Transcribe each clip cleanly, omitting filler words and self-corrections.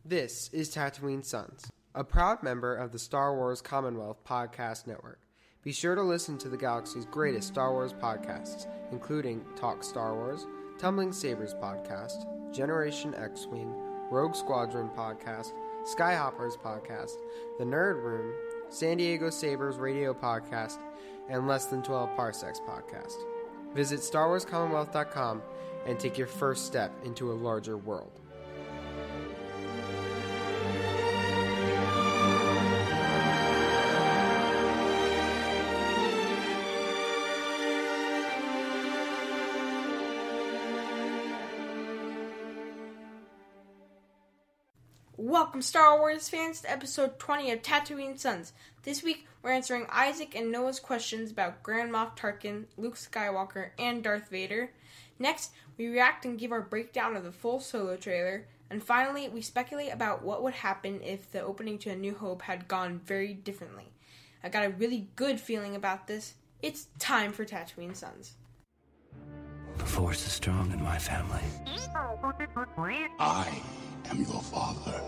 This is Tatooine Sons, a proud member of the Star Wars Commonwealth Podcast Network. Be sure to listen to the galaxy's greatest Star Wars podcasts, including Talk Star Wars, Tumbling Sabers Podcast, Generation X-Wing, Rogue Squadron Podcast, Skyhoppers Podcast, The Nerd Room, San Diego Sabers Radio Podcast, and Less Than 12 Parsecs Podcast. Visit StarWarsCommonwealth.com and take your first step into a larger world. Welcome, Star Wars fans, to episode 20 of Tatooine Sons. This week, we're answering Isaac and Noah's questions about Grand Moff Tarkin, Luke Skywalker, and Darth Vader. Next, we react and give our breakdown of the full Solo trailer. And finally, we speculate about what would happen if the opening to A New Hope had gone very differently. I got a really good feeling about this. It's time for Tatooine Sons. The Force is strong in my family. I am your father.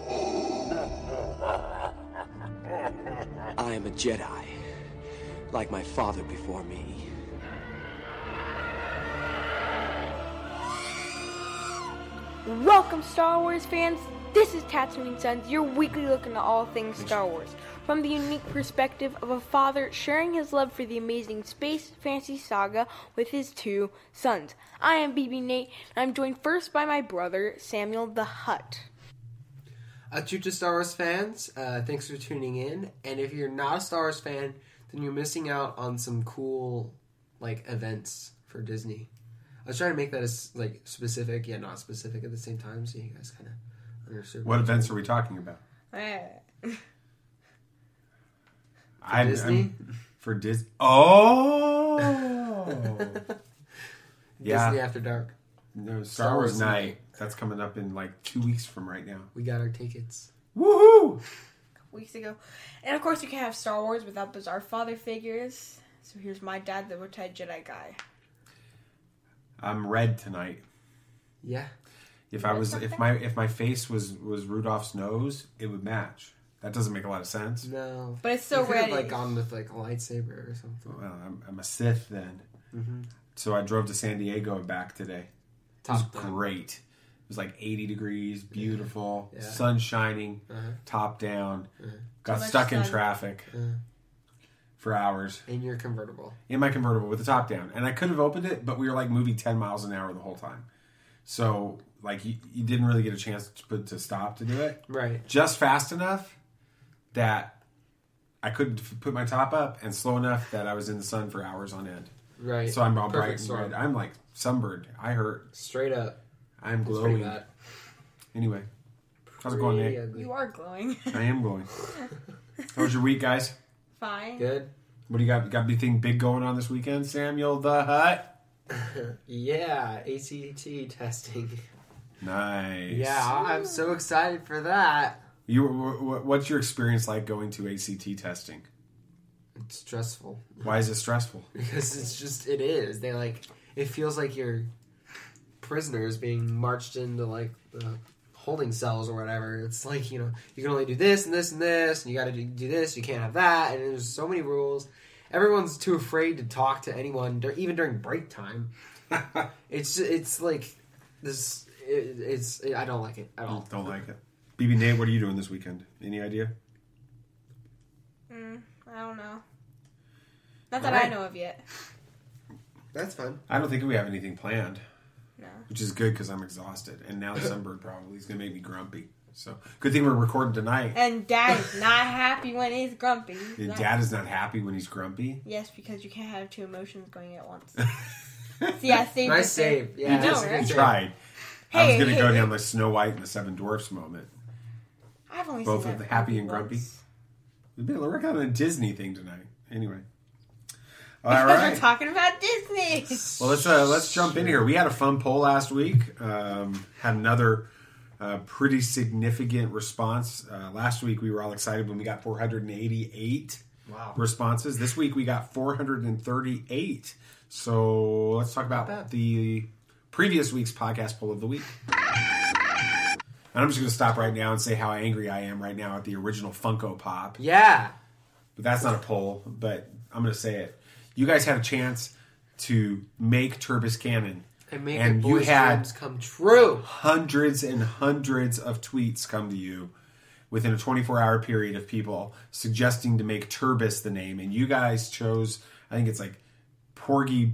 I am a Jedi, like my father before me. Welcome, Star Wars fans. This is Tatooine Sons, your weekly look into all things Star Wars, from the unique perspective of a father sharing his love for the amazing space fantasy saga with his two sons. I am BB Nate, and I'm joined first by my brother, Samuel the Hutt. To Star Wars fans, thanks for tuning in. And if you're not a Star Wars fan, then you're missing out on some cool events for Disney. I was trying to make that as specific, yet not specific at the same time, so you guys kind of understood. What events are we talking about? Disney? For Disney. Oh! Yeah. Disney After Dark. No, Star Wars Night. That's coming up in 2 weeks from right now. We got our tickets. Woohoo! Weeks ago. And of course, you can't have Star Wars without those Our Father figures. So here's my dad, the retired Jedi guy. I'm red tonight. Yeah. If my face was Rudolph's nose, it would match. That doesn't make a lot of sense. No. But it's so you could red. have gone with a lightsaber or something. Well, I'm a Sith then. Mm-hmm. So I drove to San Diego and back today. It was great. It was 80 degrees, beautiful, yeah. sun shining, top down. Got stuck in traffic for hours. In your convertible. In my convertible with the top down. And I could have opened it, but we were moving 10 miles an hour the whole time. So, you didn't really get a chance to stop to do it. Right. Just fast enough that I couldn't put my top up, and slow enough that I was in the sun for hours on end. Right. So I'm all bright Perfect and storm. red. I'm sunburned. I hurt. Straight up. I'm It's pretty glowing. bad. Anyway. How's it going, Nate? Ugly. You are glowing. I am glowing. How was your week, guys? Fine. Good. What do you got? Got anything big going on this weekend? Samuel the Hutt? Yeah, ACT testing. Nice. Yeah, I'm so excited for that. What's your experience like going to ACT testing? It's stressful. Why is it stressful? Because it is. It feels like you're prisoners being marched into the holding cells or whatever. It's you can only do this and this and this, and you got to do this, you can't have that, and there's so many rules. Everyone's too afraid to talk to anyone, even during break time. It's like this. I don't like it at all. Don't like it. BB Nate, what are you doing this weekend? Any idea? I don't know. Not that All right. I know of yet. That's fun. I don't think we have anything planned. No. Which is good because I'm exhausted. And now the sunbird probably is going to make me grumpy. So, good thing we're recording tonight. And Dad is not happy when he's grumpy. Your dad is not happy when he's grumpy? Yes, because you can't have two emotions going at once. See, I saved Nice it. save. Yeah, You know, that's a good right? He save. tried. I was Hey, going to go hey. down like Snow White and the Seven Dwarfs moment. I've only Both seen of that the happy movie and grumpy. once. We're working on a Disney thing tonight. Anyway. All Because right. we're talking about Disney. Well, let's jump in here. We had a fun poll last week. Had another pretty significant response. Last week we were all excited when we got 488 responses. This week we got 438. So let's talk about the previous week's podcast poll of the week. And I'm just going to stop right now and say how angry I am right now at the original Funko Pop. Yeah. But that's not a poll, but I'm going to say it. You guys had a chance to make Turbis canon. And make and your you boys' had dreams come true. hundreds and hundreds of tweets come to you within a 24-hour period of people suggesting to make Turbis the name. And you guys chose, I think it's like Porgy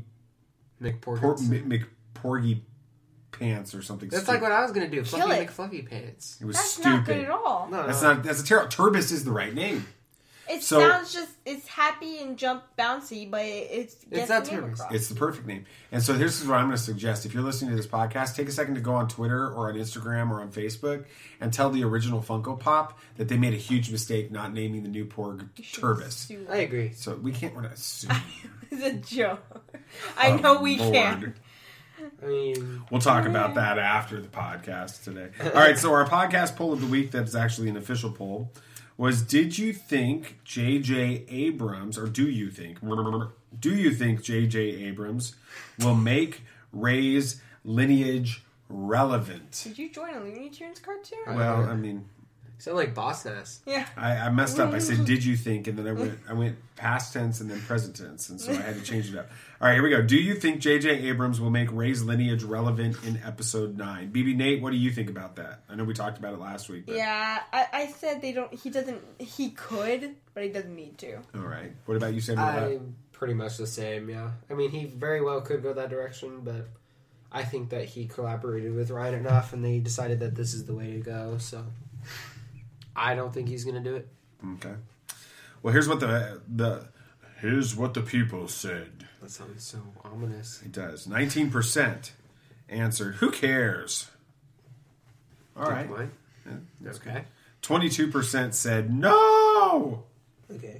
McPorgy Pants or something. That's stupid. like what I was going to do. Kill Fluffy it. McFluffy Pants. It was That's stupid. not good at all. No, That's a terrible. Turbis is the right name. It So- sounds just, it's happy and jump bouncy, but it's gets not the name Turbis. across. It's the perfect name. And so here's what I'm going to suggest. If you're listening to this podcast, take a second to go on Twitter or on Instagram or on Facebook and tell the original Funko Pop that they made a huge mistake not naming the new Porg Turbis. I agree. So we're not suing. It's a joke. I know we Lord. can. I mean, We'll talk about that after the podcast today. All right, so our podcast poll of the week, that's actually an official poll, was did you think J.J. Abrams, or do you think J.J. Abrams will make Rey's lineage relevant? Did you join a Looney Tunes cartoon? Well, I mean, sound like Boss Nass. Yeah. I messed up. I said, did you think? And then I went past tense and then present tense. And so I had to change it up. All right, here we go. Do you think J.J. Abrams will make Rey's lineage relevant in episode 9? BB Nate, what do you think about that? I know we talked about it last week. But... Yeah, I said he could, but he doesn't need to. All right. What about you, Samuel? I'm pretty much the same, yeah. I mean, he very well could go that direction, but I think that he collaborated with Ryan enough and they decided that this is the way to go, so I don't think he's going to do it. Okay. Well, here's what the people said. That sounds so ominous. It does. 19% answered, who cares? All right. Point. Yeah, that's Okay. good. 22% said no. Okay.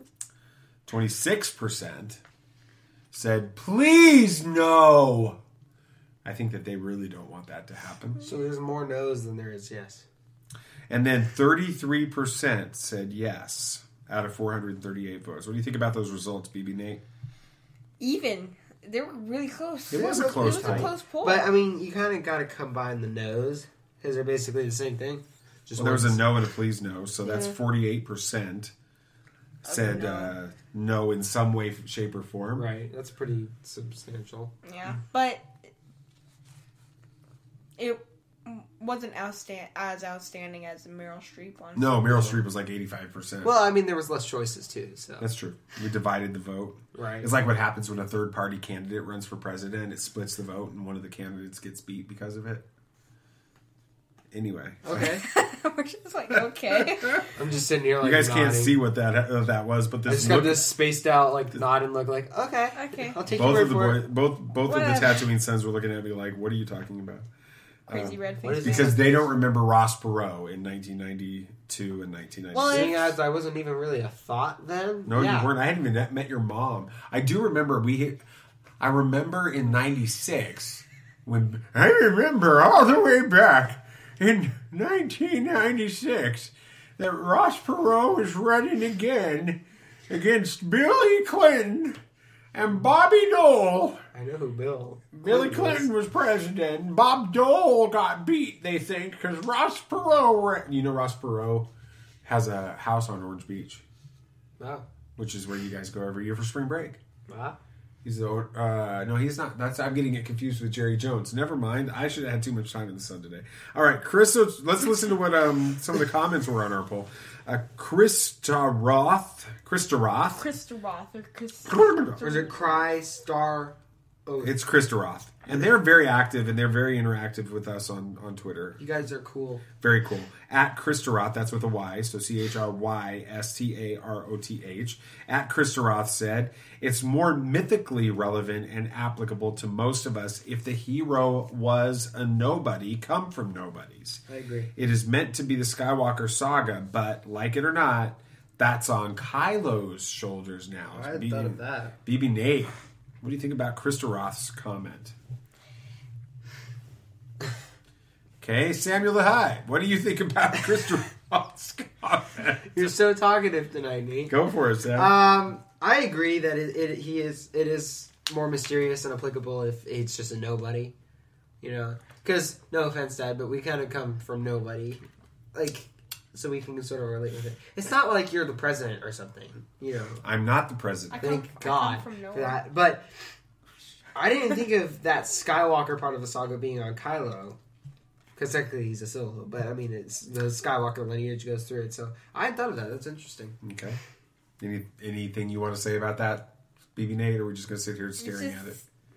26% said, please no. I think that they really don't want that to happen. So there's more no's than there is yes. And then 33% said yes out of 438 votes. What do you think about those results, BB Nate? Even. They were really close. It was a close It was a close poll. But, I mean, you kind of got to combine the no's because they're basically the same thing. Just Well, there was a one's- no and a please no, so that's 48% said no in some way, shape, or form. Right. That's pretty substantial. Yeah, but it wasn't as outstanding as the Meryl Streep one. No, Meryl Streep was like 85%. Well, I mean, there was less choices, too, so. That's true. We divided the vote. Right. It's like what happens when a third-party candidate runs for president. It splits the vote, and one of the candidates gets beat because of it. Anyway. Okay. We're just like, okay. I'm just sitting here like You guys nodding. can't see what that was, but I this just got look, this spaced out like nod and look like, okay. Okay. I'll take both your of the word for boys, it. both of the Whatever. Tatooine sons were looking at me like, "What are you talking about?" Crazy red what face. is Because they don't remember Ross Perot in 1992 and 1996. Well, Seeing as I wasn't even really a thought then. No, yeah. you weren't. I hadn't even met your mom. I do remember I remember in '96 when I remember all the way back in 1996 that Ross Perot was running again against Billy Clinton and Bobby Dole. I know who Bill. Billy Clinton was president. Bob Dole got beat, they think, because Ross Perot. You know, Ross Perot has a house on Orange Beach, Wow. which is where you guys go every year for spring break. Wow. He's the no, he's not. I'm getting it confused with Jerry Jones. Never mind. I should have had too much time in the sun today. All right, Chris. Let's listen to what some of the comments were on our poll. Krista Roth. Krista Roth or Or is it Cry Star? Oh, It's Krista Roth, and they're very active and they're very interactive with us on Twitter. you guys are cool. Very cool. At Christaroth, that's with a Y, so CHRYSTAROTH. At Christaroth said, it's more mythically relevant and applicable to most of us if the hero was a nobody, come from nobodies. I agree. It is meant to be the Skywalker saga, but like it or not, that's on Kylo's shoulders now. I hadn't thought of that. BB Nate, what do you think about Christaroth's comment? Okay, Samuel the High, what do you think about Christaroth's comment? You're so talkative tonight, Nate. Go for it, Sam. I agree that it is more mysterious and applicable if it's just a nobody. You know? Because, no offense, Dad, but we kind of come from nobody. Like, so we can sort of relate with it. It's not like you're the president or something, you know? I'm not the president. Thank God from for that. But I didn't think of that Skywalker part of the saga being on Kylo. Because technically he's a Solo. But, I mean, it's the Skywalker lineage goes through it. So I hadn't thought of that. That's interesting. Okay. Anything you want to say about that, BB Nate, or are we just going to sit here staring at it?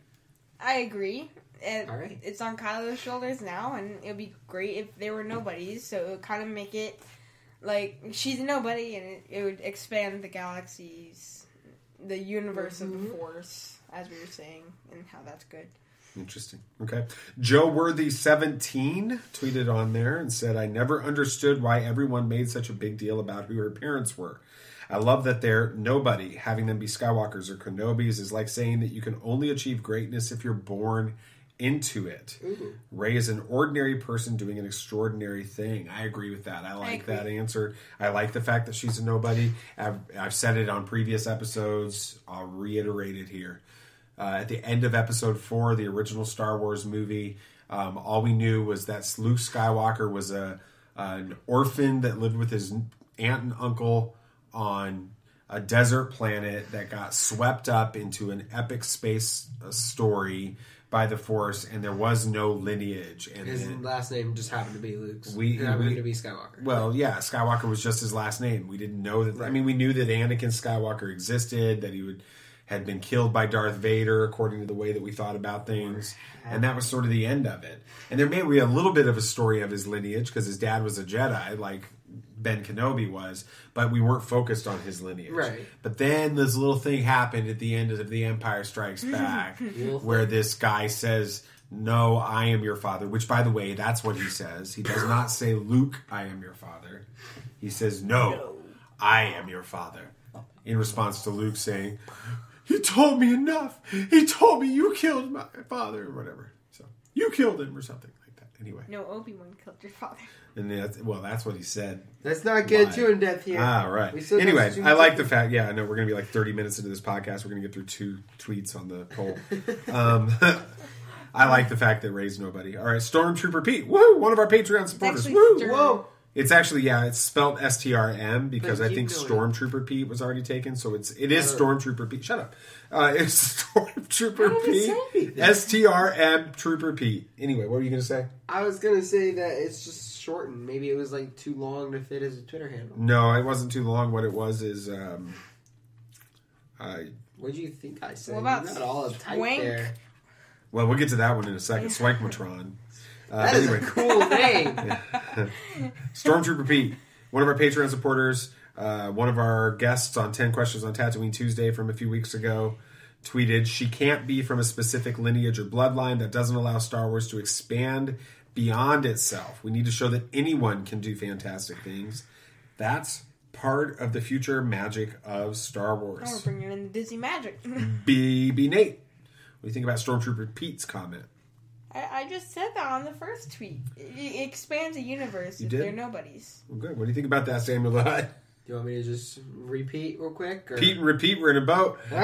I agree. All right. It's on Kylo's shoulders now, and it would be great if they were nobodies, so it would kind of make it like she's a nobody, and it would expand the galaxies, the universe of the Force, as we were saying, and how that's good. Interesting. Okay. Joe Worthy 17 tweeted on there and said, I never understood why everyone made such a big deal about who her parents were. I love that they're nobody. Having them be Skywalkers or Kenobis is like saying that you can only achieve greatness if you're born into it. Ooh. Rey is an ordinary person doing an extraordinary thing. I agree with that. I like that answer. I like the fact that she's a nobody. I've said it on previous episodes. I'll reiterate it here. At the end of episode 4, the original Star Wars movie, all we knew was that Luke Skywalker was an orphan that lived with his aunt and uncle on a desert planet that got swept up into an epic space story by the Force, and there was no lineage. And his last name just happened to be Luke's. We happened to be Skywalker. Well, yeah, Skywalker was just his last name. We didn't know that. Right. I mean, we knew that Anakin Skywalker existed, that he had been killed by Darth Vader, according to the way that we thought about things. And that was sort of the end of it. And there may be a little bit of a story of his lineage, because his dad was a Jedi, like Ben Kenobi was, but we weren't focused on his lineage. Right. But then this little thing happened at the end of The Empire Strikes Back, where this guy says, no, I am your father, which, by the way, that's what he says. He does not say, Luke, I am your father. He says, no, I am your father. In response to Luke saying, he told me enough. He told me you killed my father or whatever. So you killed him or something like that. Anyway. No, Obi-Wan killed your father. And that's what he said. Let's not get too in depth here. Ah, right. Anyway, I like the fact. Yeah, I know we're going to be like 30 minutes into this podcast. We're going to get through 2 tweets on the poll. I like the fact that Rey's nobody. All right, Stormtrooper Pete. Woo! One of our Patreon supporters. Woo! Whoa! It's actually, it's spelled STRM because I think Stormtrooper Pete was already taken. So it is Stormtrooper Pete. Shut up. It's Stormtrooper Pete. STRM Trooper Pete. Anyway, what were you going to say? I was going to say that it's just shortened. Maybe it was like too long to fit as a Twitter handle. No, it wasn't too long. What it was is... what do you think I said? What about you got all uptight Swank? there. Well, we'll get to that one in a second. Swankmatron. That is a cool name. Stormtrooper Pete, one of our Patreon supporters, one of our guests on 10 Questions on Tatooine Tuesday from a few weeks ago, tweeted, she can't be from a specific lineage or bloodline. That doesn't allow Star Wars to expand beyond itself. We need to show that anyone can do fantastic things. That's part of the future magic of Star Wars. Oh, we're bringing in Disney magic. BB Nate, what do you think about Stormtrooper Pete's comment? I just said that on the first tweet. It expands the universe if did? they're nobodies. Well, good. What do you think about that, Samuel the Hutt? Do you want me to just repeat real quick? Or? Pete and repeat, we're in a boat. Pete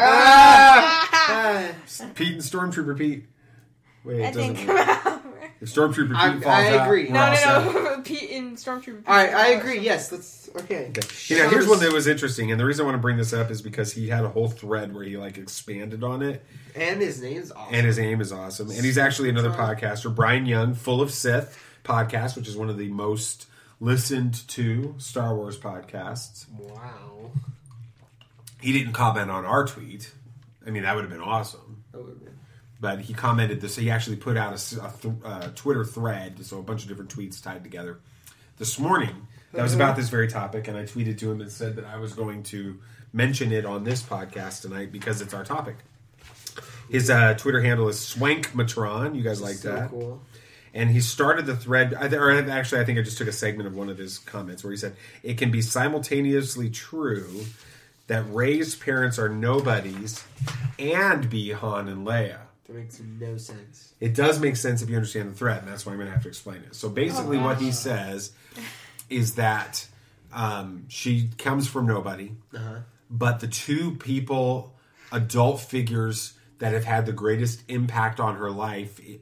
and Stormtrooper Pete. Wait, it doesn't work. If Stormtrooper Pete falls out, agree. No. Pete and Stormtrooper Pete. Alright, I agree. Yes, that's okay. You know, here's one that was interesting, and the reason I want to bring this up is because he had a whole thread where he expanded on it. And his name's awesome. And his name is awesome. And he's actually another podcaster, Brian Young, Full of Sith podcast, which is one of the most listened to Star Wars podcasts. Wow. He didn't comment on our tweet. I mean, that would have been awesome. That would have been. But he commented this. He actually put out a Twitter thread, so a bunch of different tweets tied together this morning. That was about this very topic, and I tweeted to him and said that I was going to mention it on this podcast tonight because it's our topic. His Twitter handle is Swankmatron. You guys like that? Cool. And he started the thread, I think I just took a segment of one of his comments where he said, it can be simultaneously true that Rey's parents are nobodies and be Han and Leia. That makes no sense. It does make sense if you understand the thread, and that's why I'm going to have to explain it. So basically what he says is that she comes from nobody, but the two adult figures that have had the greatest impact on her life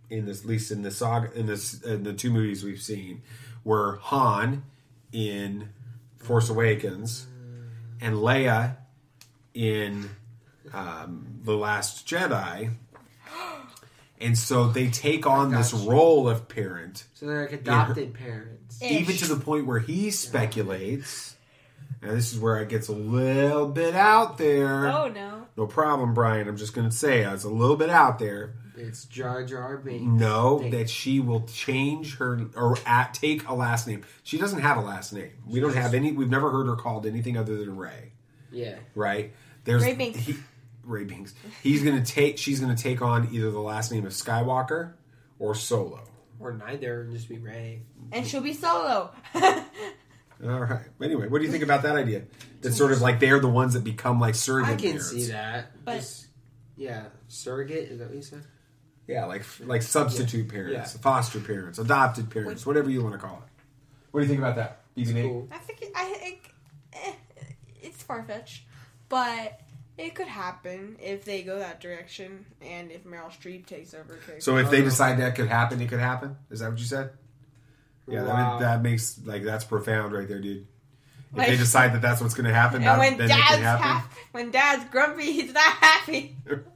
in this, at least in the saga, in the 2 movies we've seen, were Han in Force Awakens and Leia in The Last Jedi. And so they take on this role of parent. So they're like adopted parents. Even to the point where he speculates, and this is where it gets a little bit out there. Oh, no. No problem, Brian. I'm just going to say it's a little bit out there. It's Jar Jar Binks. No, that she will change her or take a last name. She doesn't have a last name. We don't have any. We've never heard her called anything other than Rey. Yeah. Right? There's Ray Binks. Ray Binks. She's going to take on either the last name of Skywalker or Solo. Or neither, and just be Rey. And she'll be Solo. All right. Anyway, what do you think about that idea? That's sort of like they're the ones that become like surrogate I can parents. see that. But Surrogate, is that what you said? Yeah, like substitute parents, foster parents, adopted parents, whatever you want to call it. What do you think about that? Cool. I think it's far-fetched, but it could happen if they go that direction and if Meryl Streep takes over. So if they decide that could happen, it could happen? Is that what you said? Yeah, Wow. that makes, that's profound right there, dude. If Like- they decide that that's what's going to happen, And when then it can happen. when Dad's grumpy, he's not happy.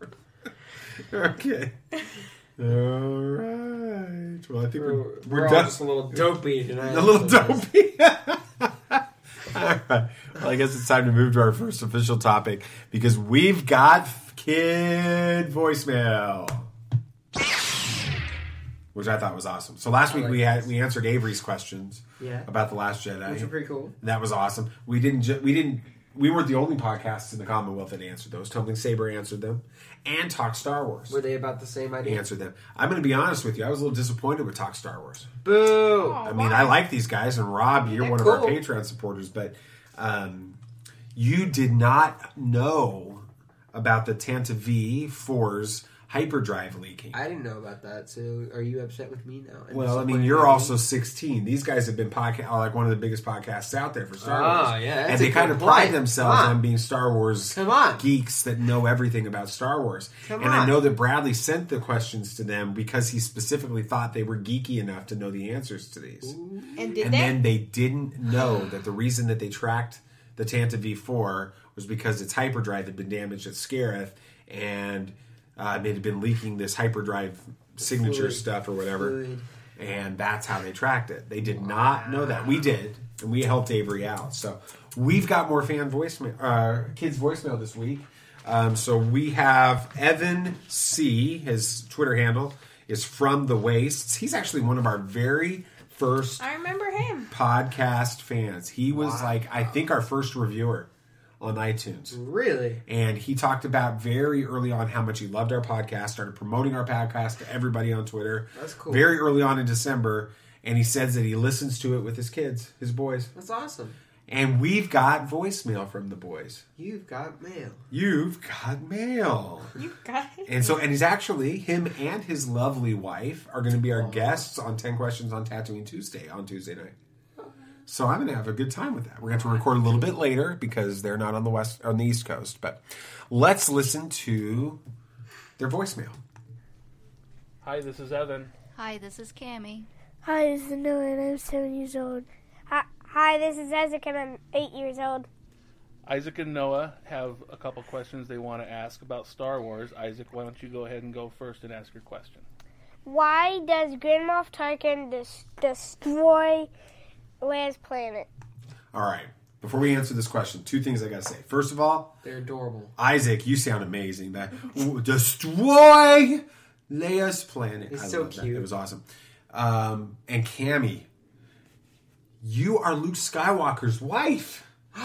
Okay. All right. Well, I think We're all done. just a little dopey tonight. A little dopey. All right. Well, I guess it's time to move to our first official topic because we've got kid voicemail, which I thought was awesome. So last week we answered Avery's questions about The Last Jedi, Which are pretty cool. That was awesome. We weren't the only podcasts in the Commonwealth that answered those. Tumbling Saber answered them, and Talk Star Wars. Were they about the same idea? Answered them. I'm going to be honest with you. I was a little disappointed with Talk Star Wars. Boo! I mean, I like these guys, and Rob, you're one of our Patreon supporters, but you did not know about the Tantive 4's hyperdrive leaking. I didn't know about that, so are you upset with me now? Well, I mean, you're also 16. These guys have been like one of the biggest podcasts out there for Star Wars. Yeah, and they kind of pride themselves on being Star Wars on. geeks that know everything about Star Wars. Come and on. I know that Bradley sent the questions to them because he specifically thought they were geeky enough to know the answers to these. And Then they didn't know that the reason that they tracked the Tantive 4 was because its hyperdrive had been damaged at Scarif, and it had been leaking this hyperdrive signature stuff or whatever, and that's how they tracked it. They did not know that. We did, and we helped Avery out. So we've got more fan voicemail, kids voicemail this week. So we have Evan C. His Twitter handle is From the Wastes. He's actually one of our very first I remember him. podcast fans. He was I think our first reviewer on iTunes. Really? And he talked about very early on how much he loved our podcast, started promoting our podcast to everybody on Twitter. That's cool. Very early on in December. And he says that he listens to it with his kids, his boys. That's awesome. And we've got voicemail from the boys. You've got mail. You've got mail. You got it. And he's actually, him and his lovely wife are going to be our guests on 10 Questions on Tatooine Tuesday on Tuesday night. So I'm going to have a good time with that. We're going to have to record a little bit later because they're not on the East Coast. But let's listen to their voicemail. Hi, this is Evan. Hi, this is Cammie. Hi, this is Noah, and I'm 7 years old. Hi, this is Isaac, and I'm 8 years old. Isaac and Noah have a couple questions they want to ask about Star Wars. Isaac, why don't you go ahead and go first and ask your question? Why does Grand Moff Tarkin destroy Leia's planet? All right. Before we answer this question, 2 things I got to say. First of all, They're adorable. Isaac, you sound amazing. That destroy Leia's planet. He's I so love that. cute. It was awesome. And Cammie, you are Luke Skywalker's wife.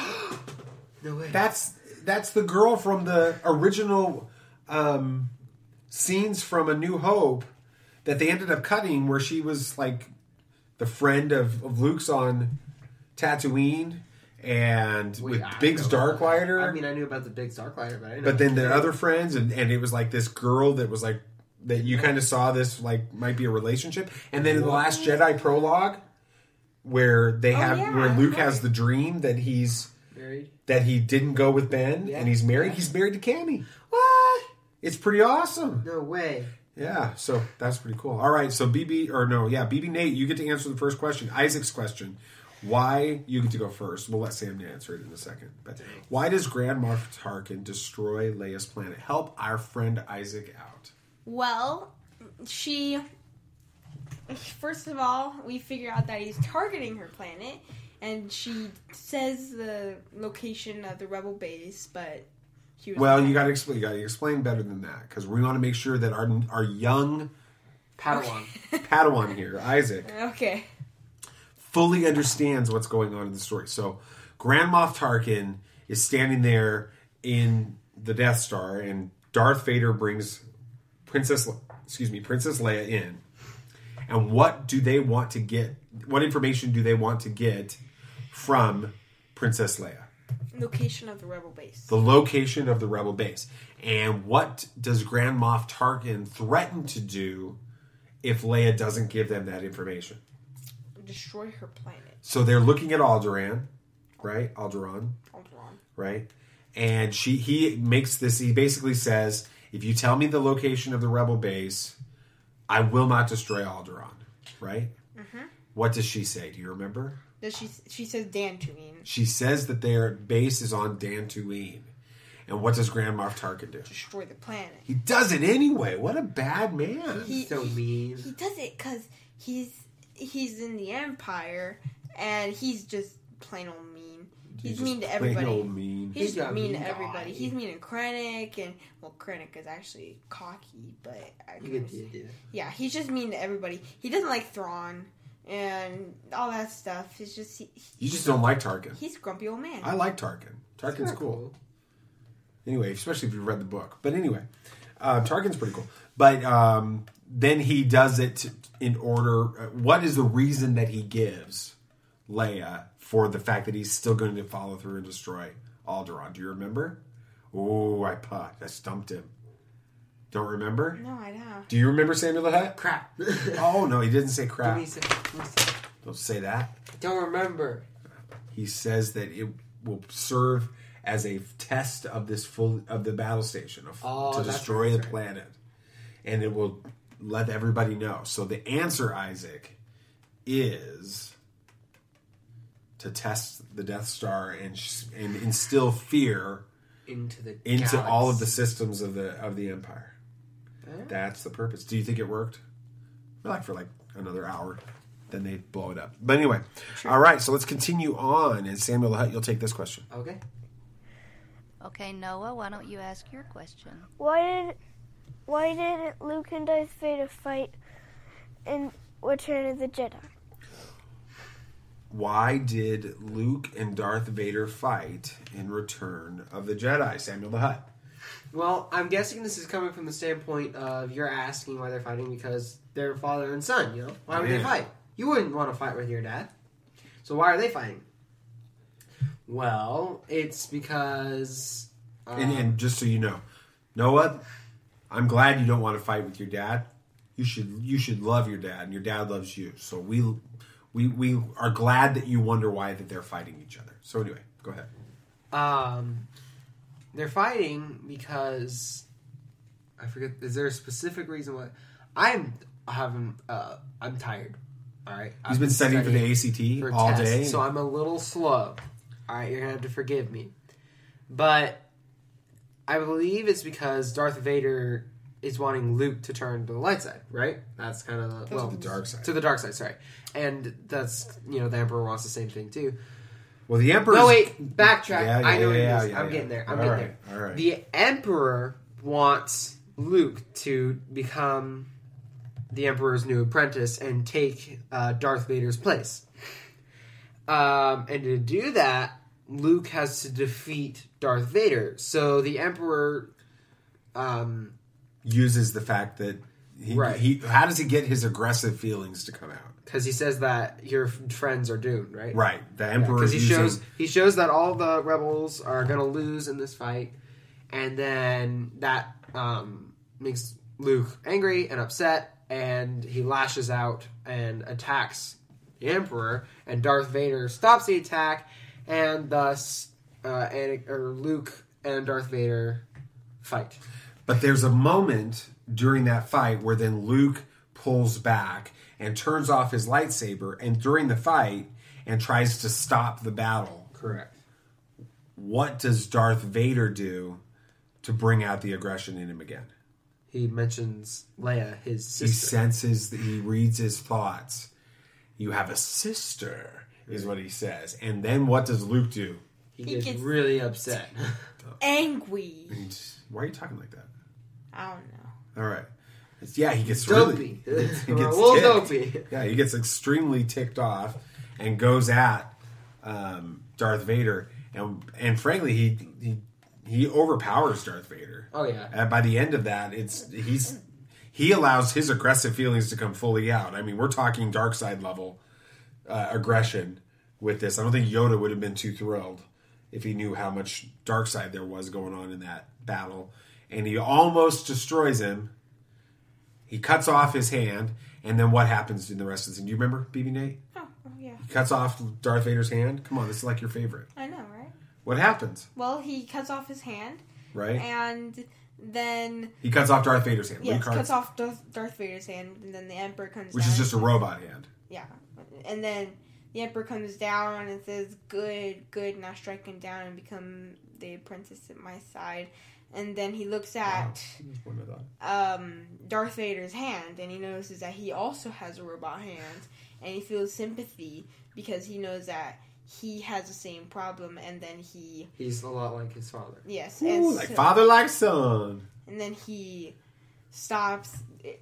No way. That's the girl from the original scenes from A New Hope that they ended up cutting, where she was like the friend of Luke's on Tatooine and with Biggs Darklighter. I mean, I knew about the Biggs Darklighter, but I didn't know. But then the other friends, and it was like this girl that was like, that you kind of saw this like might be a relationship. And then in The Last Jedi prologue, where they where Luke has the dream that he's married, that he didn't go with Ben and he's married. He's married to Cammie. What? It's pretty awesome. No way. Yeah, so that's pretty cool. All right, so BB Nate, you get to answer the first question. Isaac's question. Why, you get to go first. We'll let Sam answer it in a second. But why does Grand Moff Tarkin destroy Leia's planet? Help our friend Isaac out. Well, first of all, we figure out that he's targeting her planet, and she says the location of the rebel base, but he was Well, you got to explain better than that, because we want to make sure that our young Padawan here, Isaac, Okay. fully understands what's going on in the story. So, Grand Moff Tarkin is standing there in the Death Star, and Darth Vader brings Princess Leia in. And what do they want to get? What information do they want to get from Princess Leia? Location of the rebel base. The location of the rebel base. And what does Grand Moff Tarkin threaten to do if Leia doesn't give them that information? Destroy her planet. So they're looking at Alderaan, right? Alderaan, right? And he basically says, if you tell me the location of the rebel base, I will not destroy Alderaan, right? Mm-hmm. What does she say? Do you remember? She says Dantooine. She says that their base is on Dantooine. And what does Grand Moff Tarkin do? Destroy the planet. He does it anyway. What a bad man. He's so mean. He does it because he's in the Empire, and he's just plain old mean. He's mean to everybody. Plain old mean. He's just mean to everybody. He's mean to Krennic, and Krennic is actually cocky, but yeah, he's just mean to everybody. He doesn't like Thrawn and all that stuff. It's just you just don't like Tarkin. He's a grumpy old man. I like Tarkin. Tarkin's cool. Anyway, especially if you've read the book. But anyway, Tarkin's pretty cool. But then he does it in order. What is the reason that he gives Leia for the fact that he's still going to follow through and destroy Alderaan? Do you remember? Oh, I stumped him. Don't remember? No, I don't. Do you remember Samuel the Hutt? Crap. Oh, no, he didn't say crap. Give me Don't say that. I don't remember. He says that it will serve as a test of the battle station to destroy the planet, and it will let everybody know. So the answer, Isaac, is to test the Death Star and instill fear into all of the systems of the Empire. That's the purpose. Do you think it worked? For another hour. Then they blow it up. But anyway, all right. So let's continue on. And Samuel the Hutt, you'll take this question. Okay. Okay, Noah, why don't you ask your question? Why did Luke and Darth Vader fight in Return of the Jedi? Why did Luke and Darth Vader fight in Return of the Jedi? Samuel the Hutt. Well, I'm guessing this is coming from the standpoint of you're asking why they're fighting because they're father and son, you know? Why would they fight? You wouldn't want to fight with your dad. So why are they fighting? Well, it's because... And just so you know, Noah, I'm glad you don't want to fight with your dad. You should love your dad, and your dad loves you. So we are glad that you wonder why that they're fighting each other. So anyway, go ahead. They're fighting because I forget. Is there a specific reason why? I'm tired. All right, He's been studying for the ACT all day, so I'm a little slow. All right, you're gonna have to forgive me, but I believe it's because Darth Vader is wanting Luke to turn to the light side, right? That's kind of the dark side. To the dark side, sorry. And that's the Emperor wants the same thing too. Well, the Emperor. No, wait, backtrack. I know what it is. I'm getting there. I'm getting there. All right. The Emperor wants Luke to become the Emperor's new apprentice and take Darth Vader's place. And to do that, Luke has to defeat Darth Vader. So the Emperor uses the fact that he how does he get his aggressive feelings to come out? Because he says that your friends are doomed, right? Right. The Emperor because he shows that all the rebels are going to lose in this fight, and then that makes Luke angry and upset, and he lashes out and attacks the Emperor, and Darth Vader stops the attack, and thus Luke and Darth Vader fight. But there's a moment during that fight where then Luke pulls back and turns off his lightsaber and during the fight and tries to stop the battle. Correct. What does Darth Vader do to bring out the aggression in him again? He mentions Leia, his sister. He senses that he reads his thoughts. You have a sister, is what he says. And then what does Luke do? He gets really upset. Angry. Why are you talking like that? I don't know. All right. He gets dopey. Really... he gets a little ticked. dopey. Yeah, he gets extremely ticked off and goes at Darth Vader. And frankly, he overpowers Darth Vader. Oh, yeah. And by the end of that, he allows his aggressive feelings to come fully out. I mean, we're talking dark side level aggression with this. I don't think Yoda would have been too thrilled if he knew how much dark side there was going on in that battle. And he almost destroys him. He cuts off his hand. And then what happens in the rest of the scene? Do you remember, BB Nate? Oh, yeah. He cuts off Darth Vader's hand. Come on, this is like your favorite. I know, right? What happens? Well, he cuts off his hand. Right? And then... He cuts off Darth Vader's hand. Yes, cuts off Darth Vader's hand. And then the Emperor comes down. Which is just a robot hand. Yeah. And then the Emperor comes down and says, good, now strike him down and become the apprentice at my side. And then he looks at Darth Vader's hand, and he notices that he also has a robot hand, and he feels sympathy because he knows that he has the same problem, and then he's a lot like his father. Yes. Ooh, and like father, like son. And then he stops,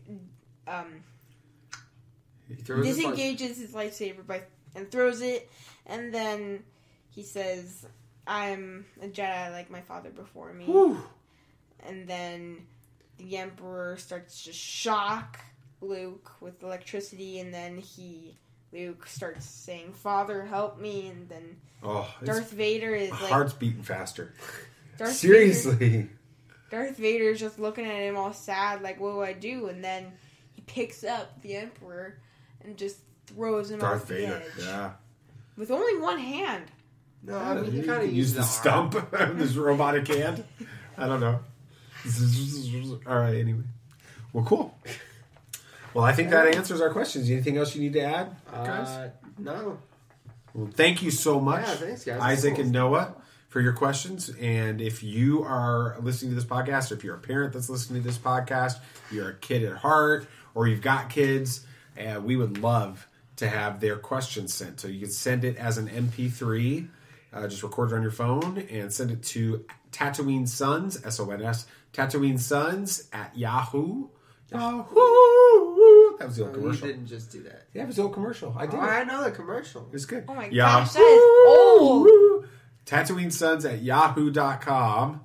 he disengages his lightsaber and throws it, and then he says, I'm a Jedi like my father before me. Whew. And then the Emperor starts to shock Luke with electricity, and then Luke starts saying, Father, help me, and then Darth Vader is like... Heart's beating faster. Seriously. Darth Vader is just looking at him all sad, like, what do I do? And then he picks up the Emperor and just throws him off the edge. Yeah. With only one hand. No, I mean, he kind of used the stump of this robotic hand. I don't know. All right, anyway. Well, cool. Well, I think that answers our questions. Anything else you need to add, guys? No. Well, thank you so much, thanks, guys. Isaac and Noah, for your questions. And if you are listening to this podcast, or if you're a parent that's listening to this podcast, you're a kid at heart, or you've got kids, we would love to have their questions sent. So you can send it as an MP3. Just record it on your phone and send it to Tatooine Sons, SONS, Tatooine Sons at Yahoo. Yahoo! That was the old commercial. You didn't just do that. Yeah, it was the old commercial. I did. I know the commercial. It's good. Oh my gosh, that is old. Tatooine Sons at yahoo.com.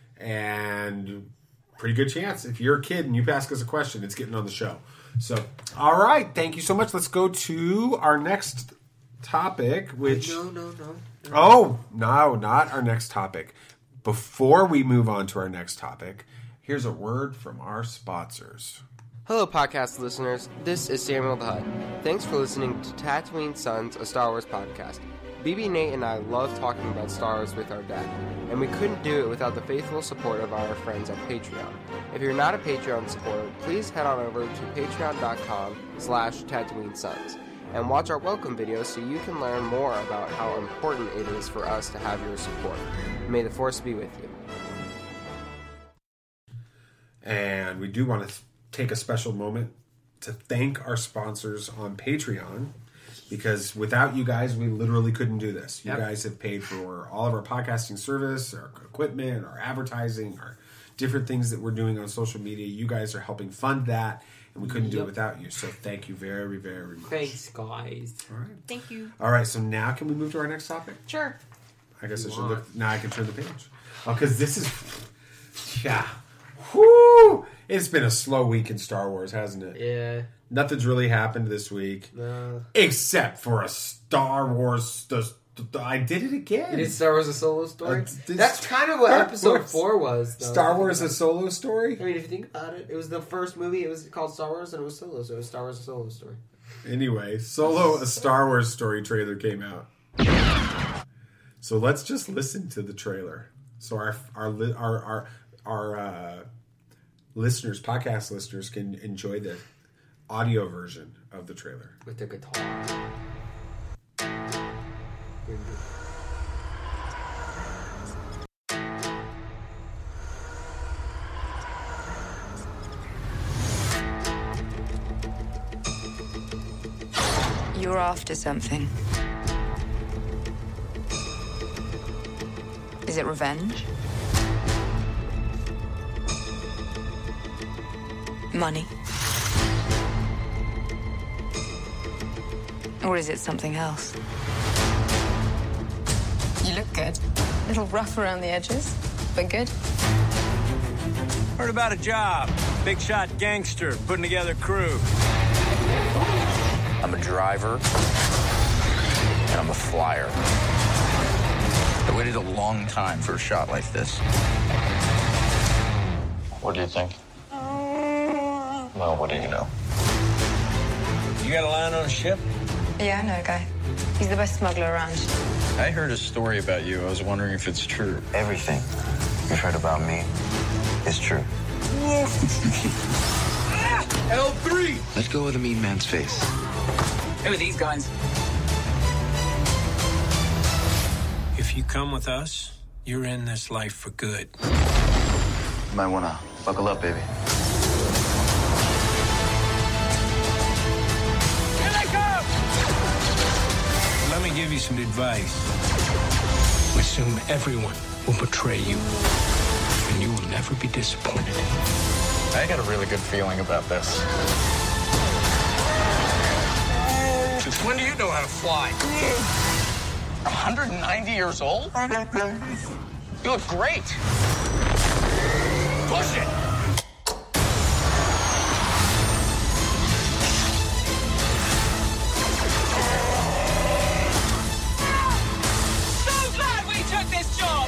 And pretty good chance if you're a kid and you ask us a question, it's getting on the show. So, all right. Thank you so much. Let's go to our next topic, which... No. Oh, no, not our next topic. Before we move on to our next topic, here's a word from our sponsors. Hello, podcast listeners. This is Samuel the Hutt. Thanks for listening to Tatooine Sons, a Star Wars podcast. BB Nate and I love talking about Star Wars with our dad, and we couldn't do it without the faithful support of our friends at Patreon. If you're not a Patreon supporter, please head on over to patreon.com/Tatooine Sons and watch our welcome video so you can learn more about how important it is for us to have your support. May the Force be with you. And we do want to take a special moment to thank our sponsors on Patreon, because without you guys, we literally couldn't do this. You guys have paid for all of our podcasting service, our equipment, our advertising, our different things that we're doing on social media. You guys are helping fund that, and we couldn't do it without you. So thank you very, very much. Thanks, guys. All right. Thank you. All right, so now can we move to our next topic? Sure. I guess I should look. Now I can turn the page. Oh, because this is... Yeah. Whoo! It's been a slow week in Star Wars, hasn't it? Yeah. Nothing's really happened this week. No. Except for a Star Wars... I did it again. You did Star Wars a solo story? That's kind of what episode 4 was, though. Star Wars a solo story? I mean, if you think about it, it was the first movie. It was called Star Wars, and it was solo, so it was Star Wars a solo story. Anyway, Solo a Star Wars story trailer came out. So let's just listen to the trailer. So our listeners, podcast listeners, can enjoy the audio version of the trailer. With the guitar. You're after something. Is it revenge? Money? Or is it something else? You look good. A little rough around the edges, but good. Heard about a job. Big shot gangster putting together crew. I'm a driver, and I'm a flyer. I waited a long time for a shot like this. What do you think? Well, what do you know? You got a line on a ship? Yeah, I know a guy. He's the best smuggler around. I heard a story about you. I was wondering if it's true. Everything you've heard about me is true. L3! Let go of the mean man's face. Who are these guys? If you come with us, you're in this life for good. You might want to buckle up, baby. Here they come! Let me give you some advice. Assume everyone will betray you, and you will never be disappointed. I got a really good feeling about this. Since when do you know how to fly? 190 years old? You look great. Push it! So glad we took this job!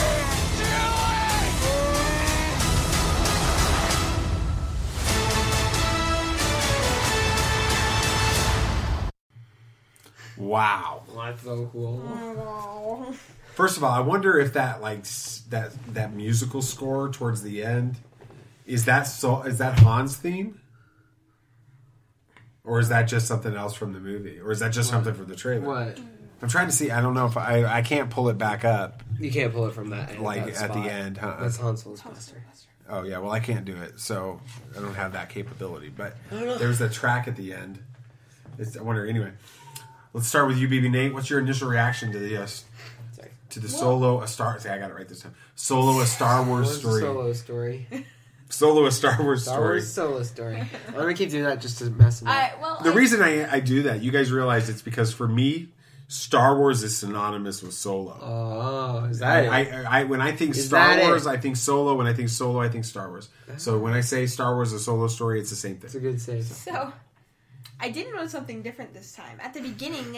Wow. That's so cool. First of all, I wonder if that that musical score towards the end is that Han's theme? Or is that just something else from the movie? Or is that just something from the trailer? What? I'm trying to see. I don't know if I can't pull it back up. You can't pull it from that end. Like that at the spot. end, huh? That's Han Solo's buster. Oh yeah, well I can't do it, so I don't have that capability. But there's the track at the end. I wonder. Anyway, let's start with you, BB Nate. What's your initial reaction to the Solo a Star? See, I got it right this time. Solo a Star Wars story. Solo story. Solo a Star Wars Star story. Wars Solo story. I'm gonna keep doing that just to mess them up. The reason I do that, you guys realize it's because for me, Star Wars is synonymous with Solo. Oh, is that it? When I think Is Star that Wars, it? I think Solo. When I think Solo, I think Star Wars. So when I say Star Wars a Solo story, it's the same thing. It's a good save. So, I did notice something different this time. At the beginning,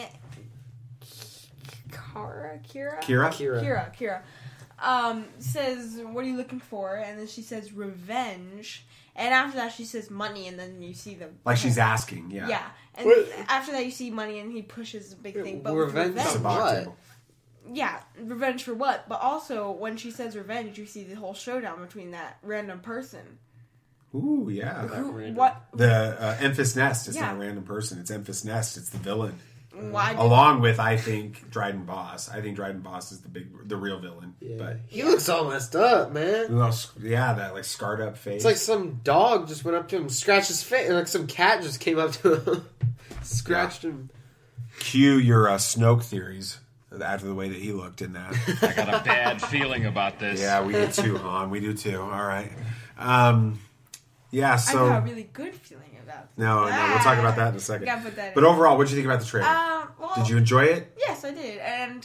Kira says, "What are you looking for?" And then she says, "Revenge." And after that, she says, "Money." And then you see the She's asking, yeah. Yeah, and after that, you see money, and he pushes a big thing. But Revenge for what? Yeah, revenge for what? But also, when she says revenge, you see the whole showdown between that random person. Ooh, yeah. What? The Enfys Nest. It's Yeah. not a random person. It's Enfys Nest. It's the villain. Why? Along with, I think, Dryden Boss. I think Dryden Boss is the real villain. Yeah. But He looks all messed up, man. that like scarred up face. It's like some dog just went up to him, scratched his face, and like some cat just came up to him, scratched him. Cue your Snoke theories after the way that he looked in that. I got a bad feeling about this. Yeah, we do too, Han. We do too. All right. Yeah, so... I got a really good feeling about this. No, we'll talk about that in a second. Gotta put that in. But overall, what did you think about the trailer? Well, did you enjoy it? Yes, I did. And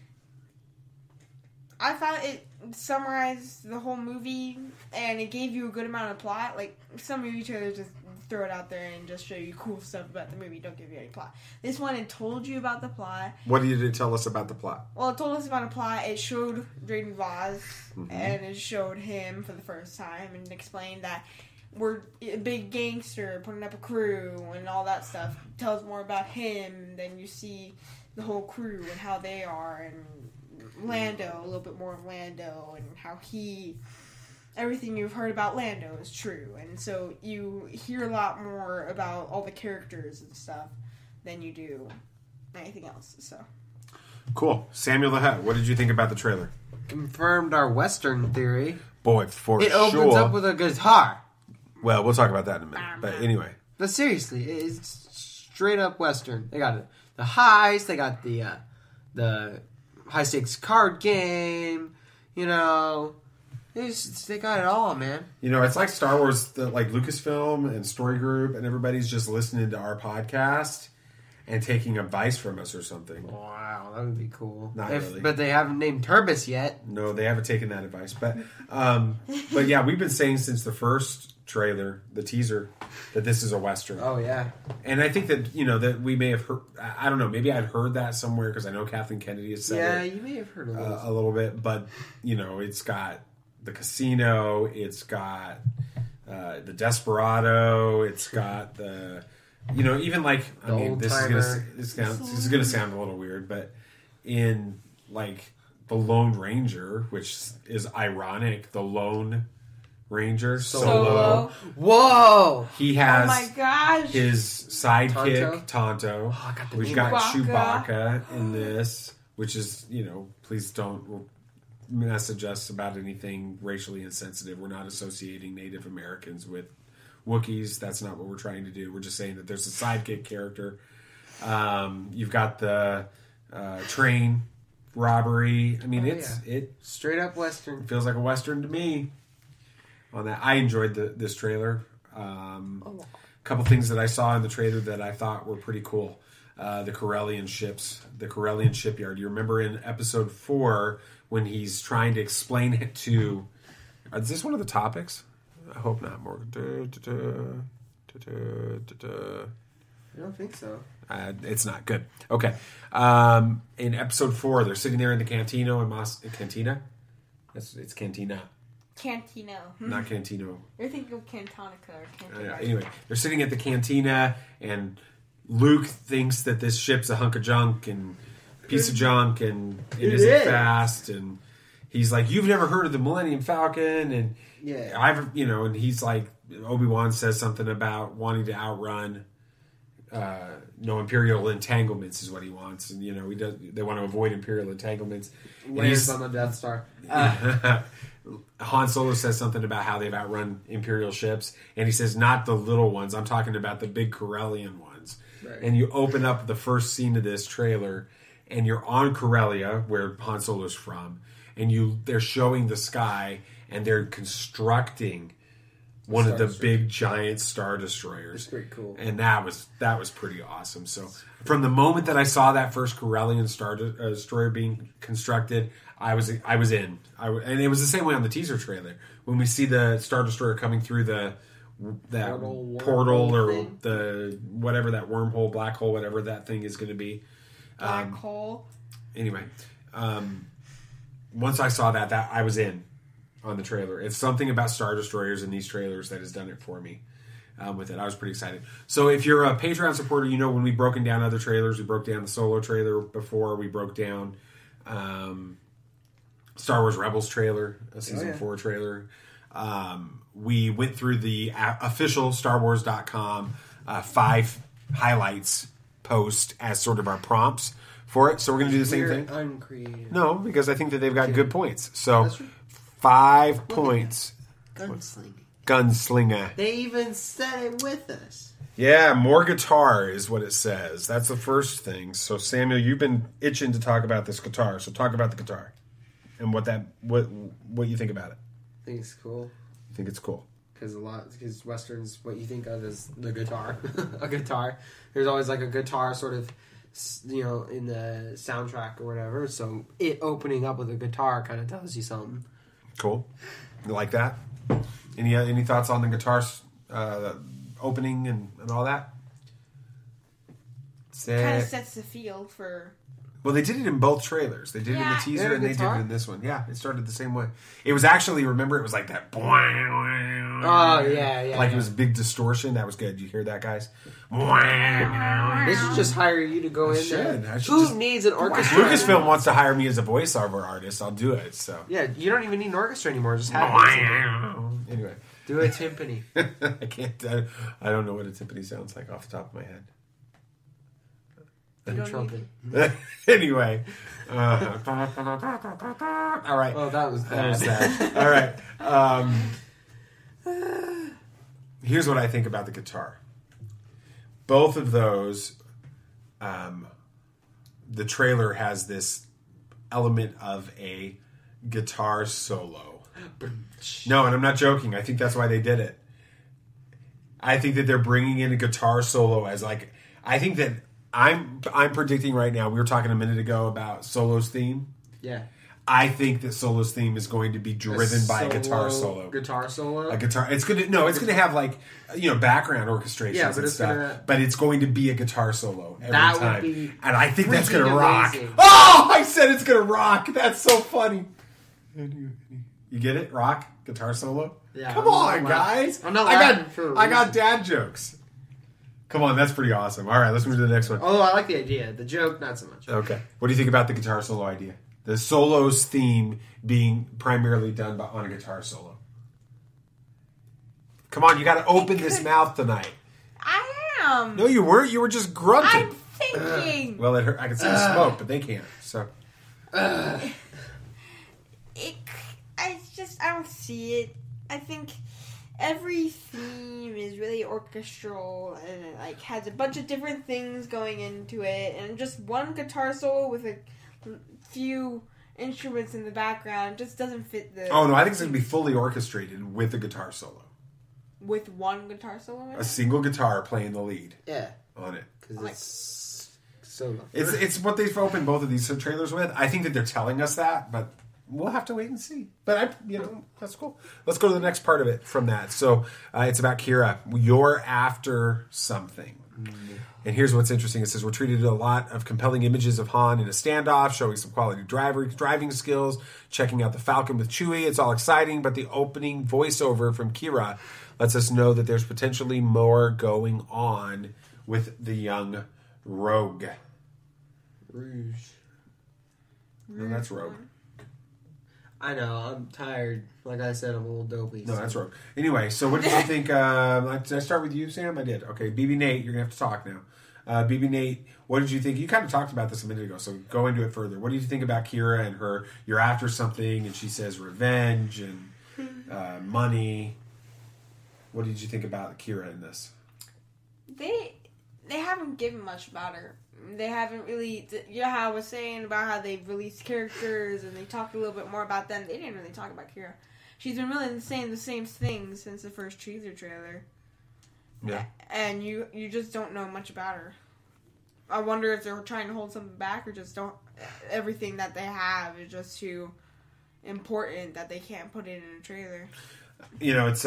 I thought it summarized the whole movie, and it gave you a good amount of plot. Like, some movie trailers just throw it out there and just show you cool stuff about the movie, don't give you any plot. This one, it told you about the plot. What did it tell us about the plot? Well, it told us about a plot. It showed Drayden Voss, and it showed him for the first time, and explained that we're a big gangster putting up a crew and all that stuff. It tells more about him. Then you see the whole crew and how they are, and Lando, a little bit more of Lando, and how he everything you've heard about Lando is true, and so you hear a lot more about all the characters and stuff than you do anything else. So cool. Samuel the Hutt, what did you think about the trailer? Confirmed our Western theory. Boy, for it sure. opens up with a guitar. Well, we'll talk about that in a minute. But anyway. But seriously, it's straight up Western. They got the heist. They got the high stakes card game. You know, they got it all, man. You know, it's like Star Wars, like Lucasfilm and Story Group, and everybody's just listening to our podcast and taking advice from us or something. Wow, that would be cool. Not really. But they haven't named Turbis yet. No, they haven't taken that advice. But yeah, we've been saying since the first trailer, the teaser, that this is a Western. Oh, yeah. And I think that, you know, that we may have heard, I don't know, maybe I'd heard that somewhere because I know Kathleen Kennedy has said it. Yeah, you may have heard a little bit. But, you know, it's got the casino, it's got the Desperado, it's got the... You know, even like, I mean, this is gonna sound a little weird, but in like the Lone Ranger, which is ironic, the Lone Ranger Solo. Whoa! He has oh my gosh. his sidekick Tonto. We've got Chewbacca in this, which is, you know, please don't message us about anything racially insensitive. We're not associating Native Americans with Wookiees. That's not what we're trying to do. We're just saying that there's a sidekick character. You've got the train robbery. I mean, it straight up Western. Feels like a Western to me. On that, I enjoyed this trailer. A couple things that I saw in the trailer that I thought were pretty cool. The Corellian ships, the Corellian shipyard. You remember in episode 4 when he's trying to explain it to... Is this one of the topics? I hope not, Morgan. I don't think so. It's not good. Okay. In episode 4, they're sitting there in the Cantina in Cantina. It's Cantina. Cantino. Not Cantino. You're thinking of Cantonica or Cantina. Anyway, they're sitting at the Cantina, and Luke thinks that this ship's a hunk of junk and piece of junk, and it isn't fast, and he's like, "You've never heard of the Millennium Falcon?" And and he's like, Obi-Wan says something about wanting to outrun no Imperial entanglements is what he wants, and they want to avoid Imperial entanglements. Lands on the Death Star. Han Solo says something about how they've outrun Imperial ships, and he says, not the little ones, I'm talking about the big Corellian ones. Right. And you open up the first scene of this trailer, and you're on Corellia, where Han Solo's from, and they're showing the sky, and they're constructing one of the big giant Star Destroyers. That's pretty cool. And that was pretty awesome. So from the moment that I saw that first Corellian Star Destroyer being constructed, I was in. And it was the same way on the teaser trailer. When we see the Star Destroyer coming through that portal or thing. The whatever that wormhole, black hole, whatever that thing is going to be. Black hole. Anyway, once I saw that I was in on the trailer. It's something about Star Destroyers in these trailers that has done it for me. With it, I was pretty excited. So if you're a Patreon supporter, you know when we've broken down other trailers, we broke down the Solo trailer before. We broke down Star Wars Rebels trailer, a season 4 trailer. We went through the official StarWars.com 5 highlights post as sort of our prompts for it. So we're going to do the same thing. Uncreative. No, because I think that they've got good points. So 5 points. Gunslinger. They even said it with us. Yeah, more guitar is what it says. That's the first thing. So Samuel, you've been itching to talk about this guitar. So talk about the guitar and what you think about it. I think it's cool. You think it's cool? Because Westerns, what you think of is the guitar. A guitar. There's always like a guitar sort of, in the soundtrack or whatever. So it opening up with a guitar kind of tells you something. Cool. You like that? Any thoughts on the guitar opening and all that? Kind of sets the feel for Well, they did it in both trailers. They did it in the teaser and they did it in this one. Yeah, it started the same way. It was actually, remember, it was like that. Oh, yeah. Like it was a big distortion. That was good. You hear that, guys? They should just hire you to go in there. Who needs an orchestra? Lucasfilm wants to hire me as a voiceover artist. I'll do it. So yeah, you don't even need an orchestra anymore. Just have it. Anyway, do a timpani. I can't. I don't know what a timpani sounds like off the top of my head. Trumpet. Anyway. All right. Oh, that was that. All right. Here's what I think about the guitar. Both of those, the trailer has this element of a guitar solo. No, and I'm not joking. I think that's why they did it. I think that they're bringing in a guitar solo as like, I think that I'm predicting right now. We were talking a minute ago about Solo's theme. Yeah. I think that Solo's theme is going to be driven by a guitar solo. Guitar solo? A guitar. It's gonna have like, background orchestrations and stuff. But it's going to be a guitar solo every time. Would be and I think that's gonna rock. Oh, I said it's gonna rock. That's so funny. You get it? Rock? Guitar solo? Yeah. Come on, guys. I'm not I got dad jokes. Come on, that's pretty awesome. All right, let's move to the next one. Oh, I like the idea. The joke, not so much. Okay. What do you think about the guitar solo idea? The solo's theme being primarily done on a guitar solo. Come on, you got to open this mouth tonight. I am. No, you weren't. You were just grunting. I'm thinking. Well, it hurt. I can see the smoke, but they can't. So. I don't see it. I think every theme is really orchestral and it like has a bunch of different things going into it, and just one guitar solo with a few instruments in the background just doesn't fit the... Oh, no, I think it's going to be fully orchestrated with a guitar solo. With one guitar solo? A single guitar playing the lead. Yeah. On it. Because it's solo. It's what they've opened both of these trailers with. I think that they're telling us that, but we'll have to wait and see. But, that's cool. Let's go to the next part of it from that. So, it's about Qi'ra. You're after something. Mm-hmm. And here's what's interesting. It says, we're treated a lot of compelling images of Han in a standoff, showing some quality driving skills, checking out the Falcon with Chewie. It's all exciting, but the opening voiceover from Qi'ra lets us know that there's potentially more going on with the young Rogue. Rouge. No, that's Rogue. I know, I'm tired. Like I said, I'm a little dopey. No, that's Rogue. Anyway, so what did you think? Did I start with you, Sam? I did. Okay, BB Nate, you're going to have to talk now. BB Nate, what did you think? You kind of talked about this a minute ago, so go into it further. What did you think about Qi'ra and her, you're after something, and she says revenge and money. What did you think about Qi'ra in this? They haven't given much about her. They haven't really... how I was saying about how they've released characters and they talked a little bit more about them. They didn't really talk about Qi'ra. She's been really saying the same thing since the first teaser trailer. Yeah. And you just don't know much about her. I wonder if they're trying to hold something back or just don't... Everything that they have is just too important that they can't put it in a trailer. It's...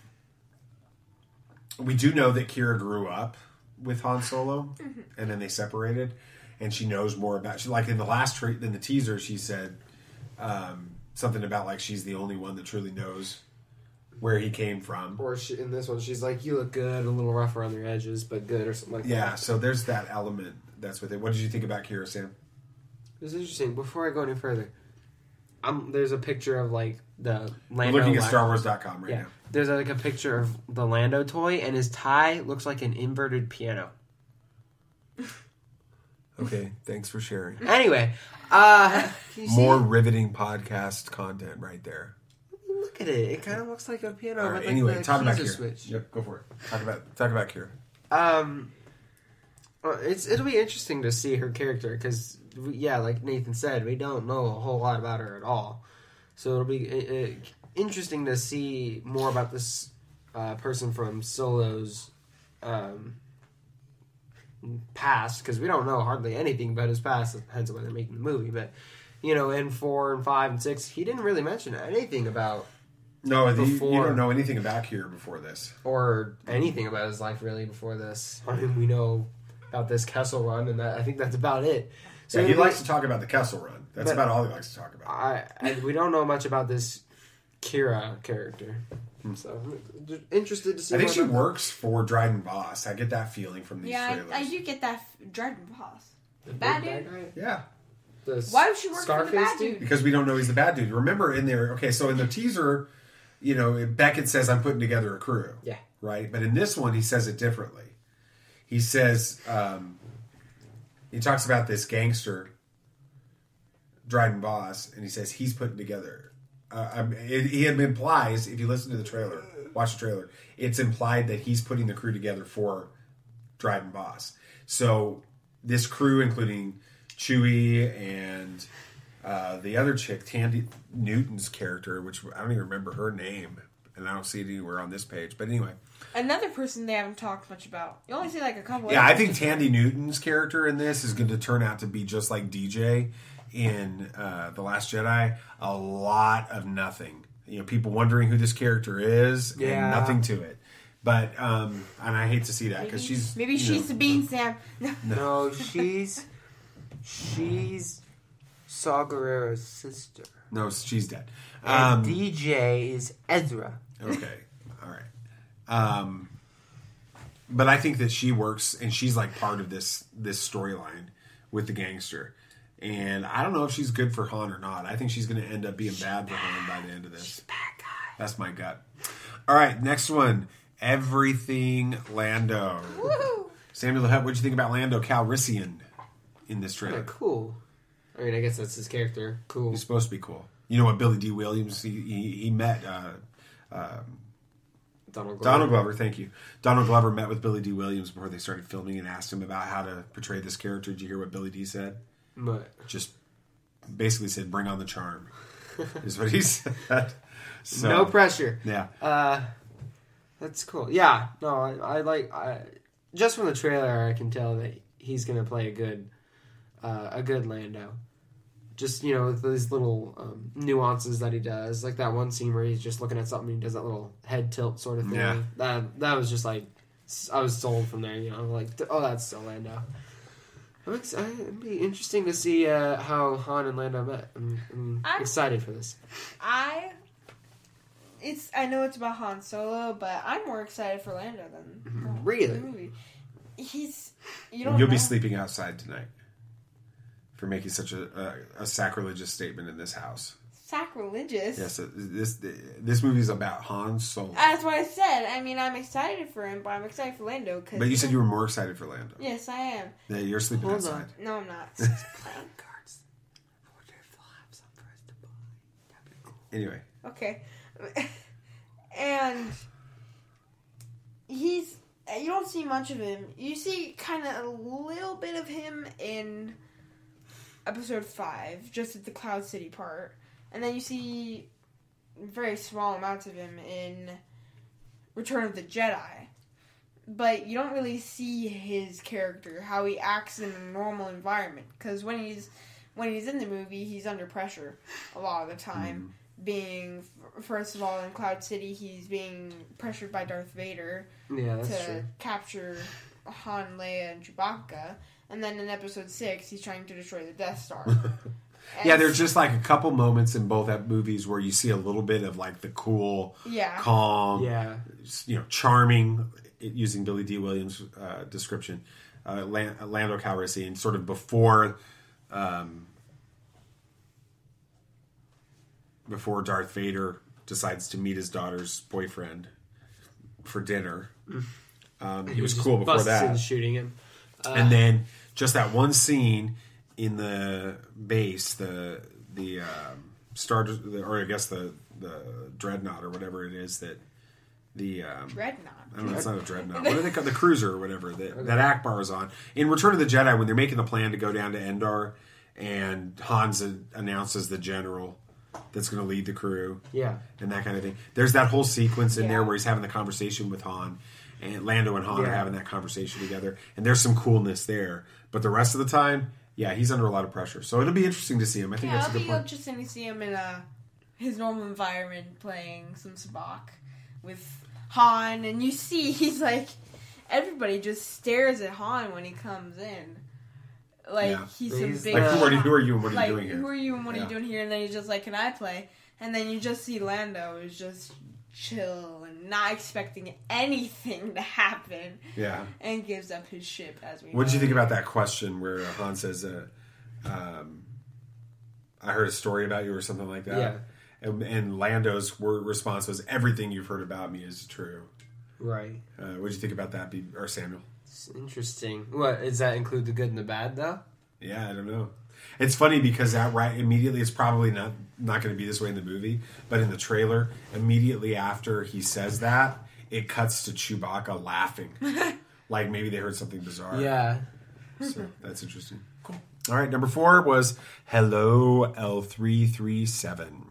We do know that Qi'ra grew up with Han Solo, and then they separated, and she knows more about... Like in the last in the teaser, she said something about like she's the only one that truly knows where he came from. Or in this one, she's like, you look good, a little rough around your edges, but good, or something like that. Yeah, so there's that element that's with it. What did you think about Qi'ra, Sam? It was interesting. Before I go any further, there's a picture of like the Lando... We're looking at StarWars.com right now. There's like a picture of the Lando toy, and his tie looks like an inverted piano. Okay, thanks for sharing. Anyway, more riveting podcast content right there. Look at it; it kind of looks like a piano. All right, with anyway, like talk about Qi'ra Qi'ra. Switch. Yep, go for it. Talk about Qi'ra. It'll be interesting to see her character because, like Nathan said, we don't know a whole lot about her at all. So it'll be interesting to see more about this person from Solo's past, because we don't know hardly anything about his past, hence why they're making the movie. But in 4 and 5 and 6, he didn't really mention anything about. No, you don't know anything about Qi'ra before this, or anything about his life really before this. I mean, we know about this Kessel Run, and I think that's about it. So he likes to talk about the Kessel Run. That's about all he likes to talk about. We don't know much about this Kira character. So I'm interested to see. I think she works for Dryden Voss. I get that feeling from these trailers. I do get that Dryden Voss. The bad dude? Yeah. Why would she work for the bad dude? Because we don't know he's the bad dude. Remember in there, so in the teaser, Beckett says, I'm putting together a crew. Yeah. Right? But in this one, he says it differently. He says, he talks about this gangster, Dryden Voss, and he says he's putting together. He implies, if you listen to the trailer, watch the trailer, it's implied that he's putting the crew together for Dryden Voss. So this crew, including Chewie and the other chick, Tandy Newton's character, which I don't even remember her name, and I don't see it anywhere on this page. But anyway. Another person they haven't talked much about. You only see like a couple. Yeah, I think Tandy Newton's character in this is going to turn out to be just like DJ in The Last Jedi. A lot of nothing. People wondering who this character is, and nothing to it. But and I hate to see that because she's she's Sabine Sam. No, she's Saw Gerrera's sister. No, she's dead. And DJ is Ezra. Okay, all right. But I think that she works, and she's like part of this storyline with the gangster. And I don't know if she's good for Han or not. I think she's going to end up being bad for Han by the end of this. She's a bad guy. That's my gut. All right, next one. Everything Lando. Woo! Samuel the Hutt, what'd you think about Lando Calrissian in this trailer? Cool. I mean, I guess that's his character. Cool. He's supposed to be cool. You know what, Billy D. Williams, he met Donald Glover, thank you. Donald Glover met with Billy D. Williams before they started filming and asked him about how to portray this character. Did you hear what Billy D. said? What? Just basically said, bring on the charm, is what he said. So, no pressure. Yeah. That's cool. Yeah. No, I like... just from the trailer, I can tell that he's going to play a good Lando. Just, with those little nuances that he does. Like that one scene where he's just looking at something and he does that little head tilt sort of thing. Yeah. That was just like... I was sold from there, like, oh, that's so Lando. It'd be interesting to see how Han and Lando met. I'm excited for this. I know it's about Han Solo, but I'm more excited for Lando than really the movie. You'll be sleeping outside tonight for making such a sacrilegious statement in this house. Sacrilegious? Yes, this movie is about Han Solo. That's what I said. I mean, I'm excited for him, but I'm excited for Lando. But you said you were more excited for Lando. Yes, I am. Yeah, you're sleeping outside. On. No, I'm not. Playing cards. I wonder if they'll have some for us to buy. That'd be cool. Anyway. Okay. And you don't see much of him. You see kind of a little bit of him in episode 5, just at the Cloud City part. And then you see very small amounts of him in Return of the Jedi. But you don't really see his character, how he acts in a normal environment. Because when he's in the movie, he's under pressure a lot of the time. Being, first of all, in Cloud City, he's being pressured by Darth Vader to capture Han, Leia, and Chewbacca. And then in episode 6, he's trying to destroy the Death Star. Yeah, there's just like a couple moments in both movies where you see a little bit of like the cool, calm, charming, using Billy D. Williams' description, Lando Calrissian, sort of before Darth Vader decides to meet his daughter's boyfriend for dinner. He was cool before that. Shooting him. And then just that one scene in the base, the Star, or I guess the Dreadnought or whatever it is that the Dreadnought. I don't know. It's not a Dreadnought. What do they call the cruiser or whatever that Akbar is on in Return of the Jedi when they're making the plan to go down to Endor, and Hans announces the general that's going to lead the crew, and that kind of thing. There's that whole sequence in there where he's having the conversation with Han, and Lando and Han are having that conversation together, and there's some coolness there. But the rest of the time, he's under a lot of pressure. So it'll be interesting to see him. I think that's a good point. It'll be interesting to see him in his normal environment playing some Sabacc with Han, and you see he's like, everybody just stares at Han when he comes in. Like, Yeah. he's some big... Like, who are you and what are like, you doing here? Who are you and what are Yeah. you doing here? And then he's just like, can I play? And then you just see Lando is just chill and not expecting anything to happen. Yeah. And gives up his ship, as we What did you know. think about that question where Han says, I heard a story about you or something like that? Yeah. And Lando's response was, everything you've heard about me is true. Right. What did you think about that, or Samuel? It's interesting. What, does that include the good and the bad, though? Yeah, I don't know. It's funny because immediately, it's probably not going to be this way in the movie, but in the trailer, immediately after he says that, it cuts to Chewbacca laughing. Like maybe they heard something bizarre. Yeah. So that's interesting. Cool. All right, number 4 was Hello L337.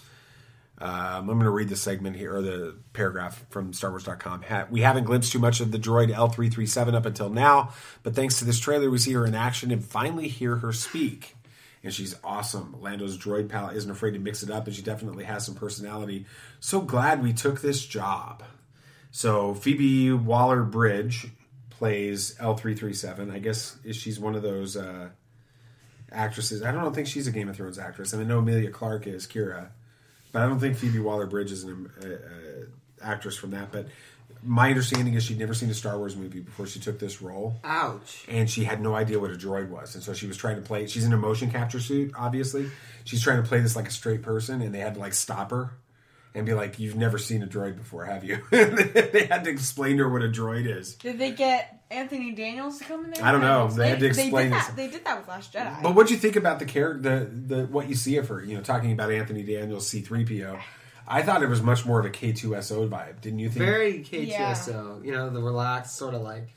I'm going to read the segment here, or the paragraph from StarWars.com. We haven't glimpsed too much of the droid L337 up until now, but thanks to this trailer, we see her in action and finally hear her speak. And she's awesome. Lando's droid palette isn't afraid to mix it up, and she definitely has some personality. So glad we took this job. So Phoebe Waller-Bridge plays L337. I guess she's one of those actresses. I don't think she's a Game of Thrones actress. And I know Emilia Clarke is Kira. But I don't think Phoebe Waller-Bridge is an actress from that. But my understanding is she'd never seen a Star Wars movie before she took this role. Ouch. And she had no idea what a droid was. And so she was trying to play... She's in a motion capture suit, obviously. She's trying to play this like a straight person, and they had to like stop her and be like, you've never seen a droid before, have you? They had to explain to her what a droid is. Did they get Anthony Daniels to come in there? I don't know. They had to explain this. They did that with Last Jedi. But what'd you think about the character, the what you see of her? You know, talking about Anthony Daniels, C-3PO. I thought it was much more of a K2SO vibe, didn't you think? Very K2SO. You know, the relaxed sort of like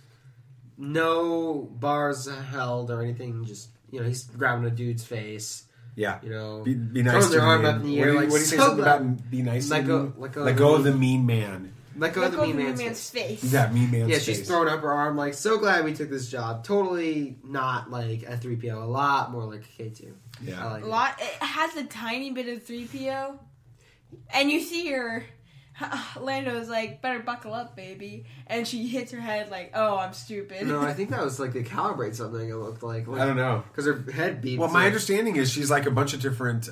no bars held or anything. Just, you know, he's grabbing a dude's face. Yeah. You know, be nice to their arm me. up in the air. What do you say something about be nice to me? Let go of the mean man. Let go of the mean man's face. That mean man's face. Yeah, she's throwing up her arm like, so glad we took this job. Totally not like a 3PO. A lot more like a K2. Yeah. I like It has a tiny bit of 3PO. And you see her... Lando's like, better buckle up, baby. And she hits her head like, oh, I'm stupid. No, I think that was like they calibrate something, it looked like. I don't know. Because her head beats. Well, my understanding is she's like a bunch of different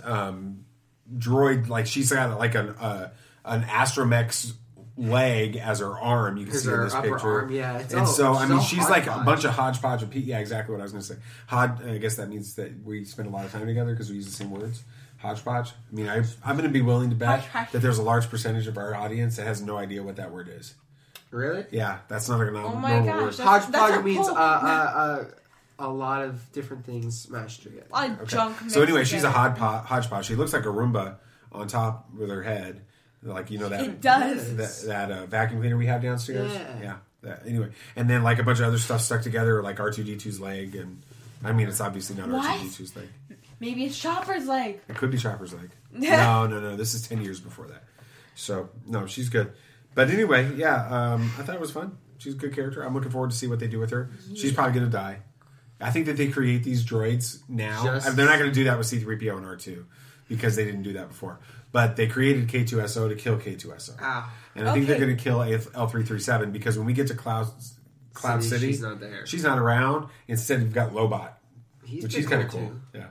droid, like she's got like an astromech's leg as her arm. You can see in this upper picture. Arm, yeah. And so, I mean, she's like a bunch of hodgepodge of yeah, exactly what I was going to say. I guess that means that we spend a lot of time together because we use the same words. Hodgepodge. I mean, I'm going to be willing to bet that there's a large percentage of our audience that has no idea what that word is. Really? Yeah, that's not a normal word. Hodgepodge means a lot of different things mashed together. A lot of junk. So anyway, she's a hodgepodge. She looks like a Roomba on top with her head. Like, you know, that it does. that vacuum cleaner we have downstairs. Yeah. Anyway, and then like a bunch of other stuff stuck together, like R2D2's leg, and I mean, it's obviously not R2D2's leg. Maybe it's Chopper's leg. It could be Chopper's leg. No. This is 10 years before that. So no, she's good. But anyway, yeah, I thought it was fun. She's a good character. I'm looking forward to see what they do with her. She's probably going to die. I think that they create these droids now. They're not going to do that with C-3PO and R2 because they didn't do that before. But they created K2SO to kill K2SO. And I think they're going to kill L337 because when we get to Cloud City, she's not there. She's not around. Instead, we've got Lobot, which is kind of cool. Yeah.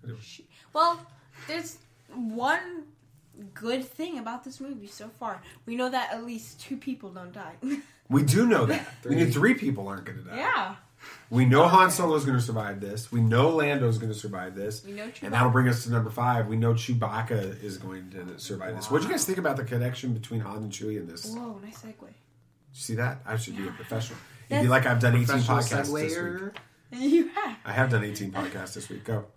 Well, there's one good thing about this movie so far. We know that at least 2 people don't die. We do know that. We knew 3 people aren't going to die. Yeah. We know Han Solo's going to survive this. We know Lando's going to survive this. We know Chewbacca. And that'll bring us to number 5. We know Chewbacca is going to survive this. What do you guys think about the connection between Han and Chewie in this? Whoa, nice segue. You see that? I should be a professional. It'd be like I've done 18 podcasts this week. You have. I have done 18 podcasts this week. Go.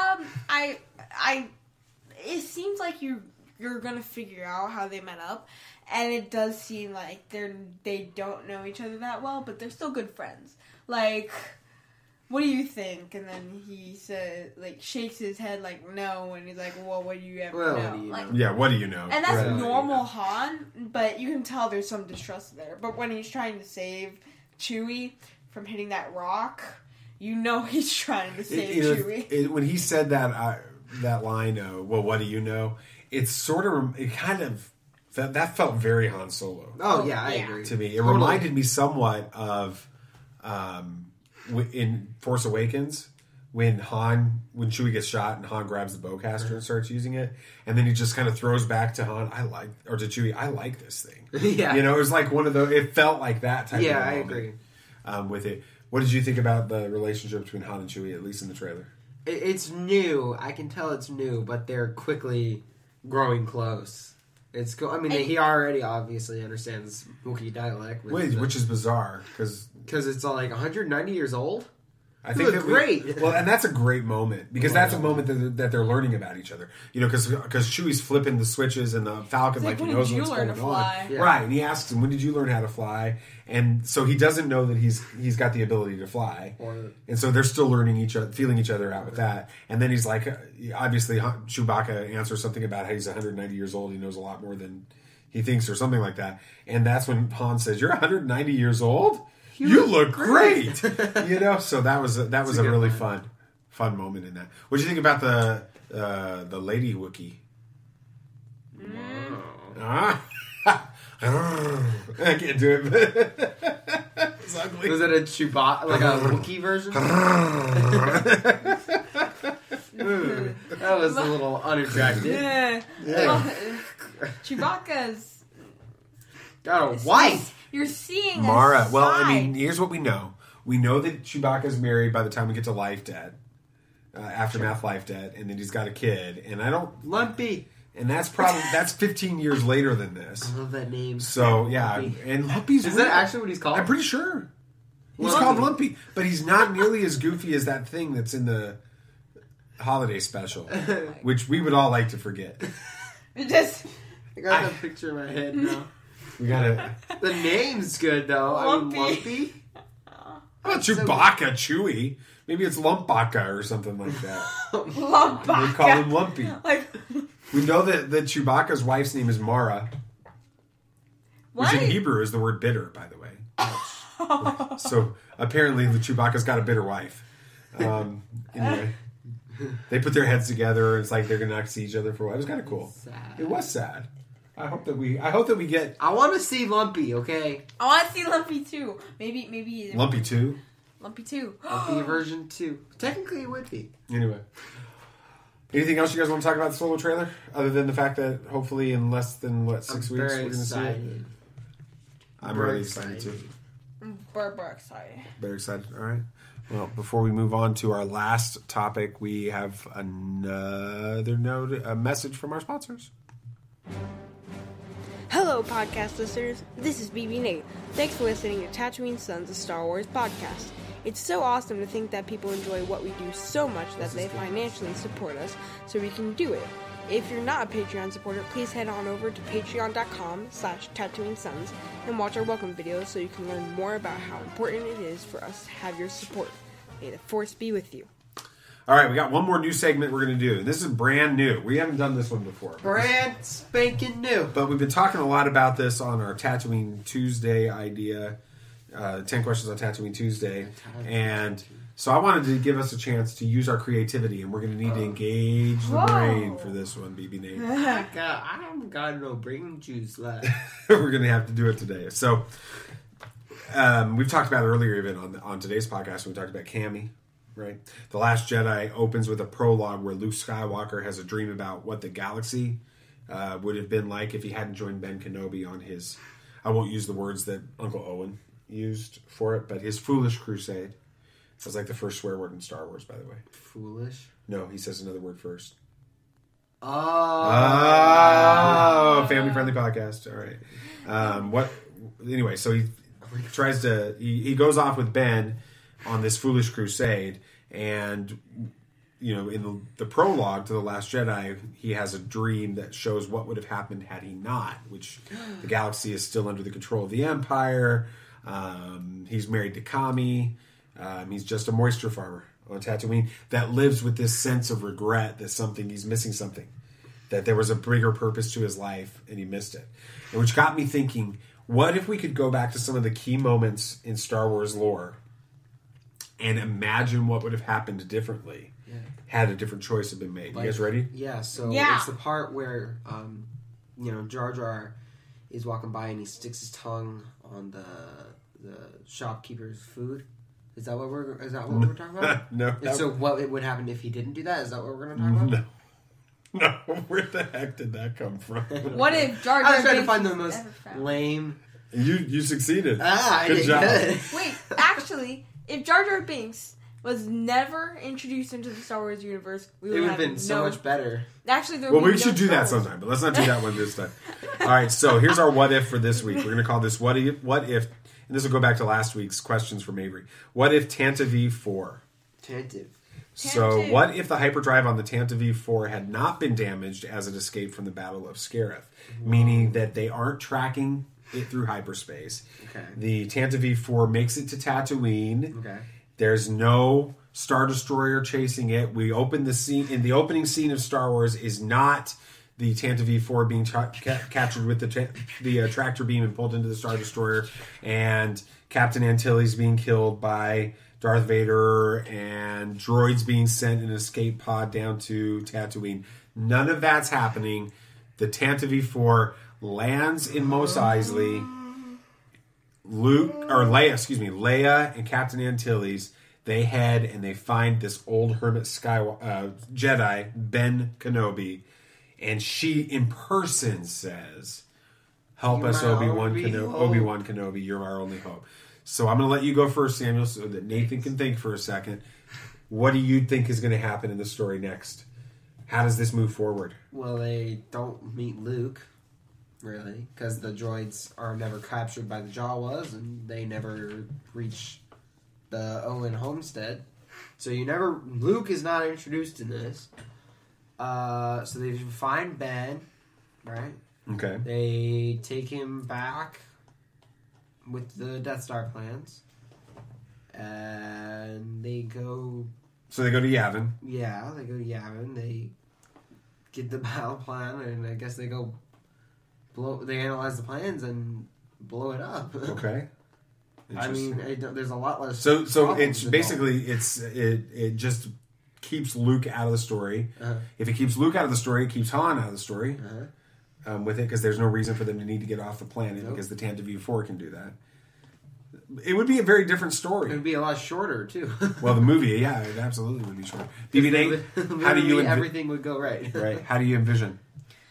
It seems like you're gonna figure out how they met up, and it does seem like they don't know each other that well, but they're still good friends. Like, what do you think? And then he said, like, shakes his head like no, and he's like, well, what do you ever know? Yeah, what do you know? And that's normal Han, but you can tell there's some distrust there. But when he's trying to save Chewie from hitting that rock, you know he's trying to save Chewie. When he said that line, well, what do you know? It's sort of, it kind of, that felt very Han Solo. Oh, yeah, I agree. To me. It reminded me somewhat of, in Force Awakens, when Chewie gets shot and Han grabs the bowcaster and starts using it, and then he just kind of throws back to Han, to Chewie, I like this thing. Yeah. You know, it was like one of those, it felt like that type of Yeah, I moment, agree. with it. What did you think about the relationship between Han and Chewie, at least in the trailer? It's new. I can tell it's new, but they're quickly growing close. It's cool. I mean, he already obviously understands Wookiee dialect. Which is bizarre, because it's all like 190 years old? I think that great. And that's a great moment, because that's a moment that they're learning about each other. You know, because Chewie's flipping the switches and the Falcon he knows what's going on. Yeah. Right, and he asks him, "When did you learn how to fly?" And so he doesn't know that he's got the ability to fly, and so they're still learning feeling each other out with that. And then he's like, obviously, Chewbacca answers something about how he's 190 years old. He knows a lot more than he thinks, or something like that. And that's when Han says, "You're 190 years old? You look great." You know, so that was a really fun moment in that. What do you think about the lady Wookiee? I can't do it. It's ugly. Was it a Chewbacca, like a Wookiee version? That was a little unattractive. Yeah. Well, Chewbacca's got a wife. You're seeing Mara. Well, I mean, here's what we know. We know that Chewbacca's married by the time we get to Life Dead, Aftermath Life Dead, and then he's got a kid. And I don't... Lumpy. And that's 15 years later than this. I love that name. So, yeah. Lumpy. And Lumpy's... Is that actually what he's called? I'm pretty sure. He's called Lumpy. But he's not nearly as goofy as that thing that's in the holiday special, which we would all like to forget. I got that picture in my head now. We gotta... The name's good, though. Lumpy. I mean, Lumpy? Oh, Chewbacca, Chewie. Maybe it's Lumpbacca or something like that. Lumpbacca. We call him Lumpy. We know that Chewbacca's wife's name is Mara. Which in Hebrew is the word bitter, by the way. So apparently the Chewbacca's got a bitter wife. Anyway. They put their heads together, and it's like they're going to not see each other for a while. It was kind of cool. It was sad. I hope that we get... I want to see Lumpy, okay? I want to see Lumpy too. Maybe... Lumpy 2? Lumpy 2. Lumpy version 2. Technically it would be. Anyway. Anything else you guys want to talk about the Solo trailer? Other than the fact that hopefully in less than, 6 weeks we're going to see it? I'm really excited too. Very excited. Very excited. All right. Well, before we move on to our last topic, we have a message from our sponsors. Hello, podcast listeners. This is BB Nate. Thanks for listening to Tatooine Sons, a Star Wars podcast. It's so awesome to think that people enjoy what we do so much that they financially support us so we can do it. If you're not a Patreon supporter, please head on over to patreon.com/TatooineSons and watch our welcome videos so you can learn more about how important it is for us to have your support. May the Force be with you. All right, we got one more new segment we're going to do. This is brand new. We haven't done this one before. Brand spanking new. But we've been talking a lot about this on our Tatooine Tuesday idea. 10 questions on Tatooine Tuesday. And so I wanted to give us a chance to use our creativity, and we're going to need to engage the brain for this one, BB Nate. I haven't got no brain juice left. We're going to have to do it today. So we've talked about it earlier even on today's podcast when we talked about Cammy. Right. The Last Jedi opens with a prologue where Luke Skywalker has a dream about what the galaxy would have been like if he hadn't joined Ben Kenobi on his, I won't use the words that Uncle Owen used for it, but his foolish crusade. That's like the first swear word in Star Wars, by the way. Foolish? No, he says another word first. Oh, family-friendly podcast. All right. Anyway, so he tries to, he goes off with Ben on this foolish crusade, and in the prologue to The Last Jedi, he has a dream that shows what would have happened had he not, which the galaxy is still under the control of the Empire. He's married to Kami. He's just a moisture farmer on Tatooine that lives with this sense of regret that he's missing something, that there was a bigger purpose to his life and he missed it. And which got me thinking, what if we could go back to some of the key moments in Star Wars lore and imagine what would have happened differently had a different choice have been made. You guys ready? Yeah, so it's the part where, Jar Jar is walking by and he sticks his tongue on the shopkeeper's food. Is that what we're talking about? No. And so what would happen if he didn't do that? Is that what we're going to talk about? No. Where the heck did that come from? What if Jar Jar I was trying to Binks find the was most never found? lame. You succeeded. I Good did job. good. Wait, actually, if Jar Jar Binks was never introduced into the Star Wars universe, we It would would have have been so much better. Actually, there Well, would we be should no do that Star Wars. sometime, but let's not do that one this time. All right, so here's our what if for this week. We're going to call this what if, and this will go back to last week's questions from Avery. What if Tantive 4? So, what if the hyperdrive on the Tantive 4 had not been damaged as it escaped from the Battle of Scarif? Meaning that they aren't tracking it through hyperspace. Okay. The Tantive 4 makes it to Tatooine. Okay. There's no Star Destroyer chasing it. We open the scene, in the opening scene of Star Wars is not the Tantive 4 being captured with the tractor beam and pulled into the Star Destroyer, and Captain Antilles being killed by Darth Vader, and droids being sent in an escape pod down to Tatooine. None of that's happening. The Tantive 4 lands in Mos Eisley. Leia and Captain Antilles, they head and they find this old hermit Jedi, Ben Kenobi, and she in person says, "Help us, Obi-Wan Kenobi. You're our only hope." So I'm going to let you go first, Samuel, so that Nathan can think for a second. What do you think is going to happen in the story next? How does this move forward? Well, they don't meet Luke, really, because the droids are never captured by the Jawas, and they never reach the Owen homestead. So Luke is not introduced in this. So they find Ben, right? Okay. They take him back with the Death Star plans, and they go. So they go to Yavin. Yeah, they go to Yavin. They get the battle plan, and I guess they go They analyze the plans and blow it up. Okay. I mean, there's a lot less. So it's basically it just keeps Luke out of the story. Uh-huh. If it keeps Luke out of the story, it keeps Han out of the story. With it, because there's no reason for them to need to get off the planet because the Tantive 4 can do that. It would be a very different story. It would be a lot shorter too. Well, the movie, yeah, it absolutely would be shorter. BB-8, how do you everything would go right? Right. How do you envision?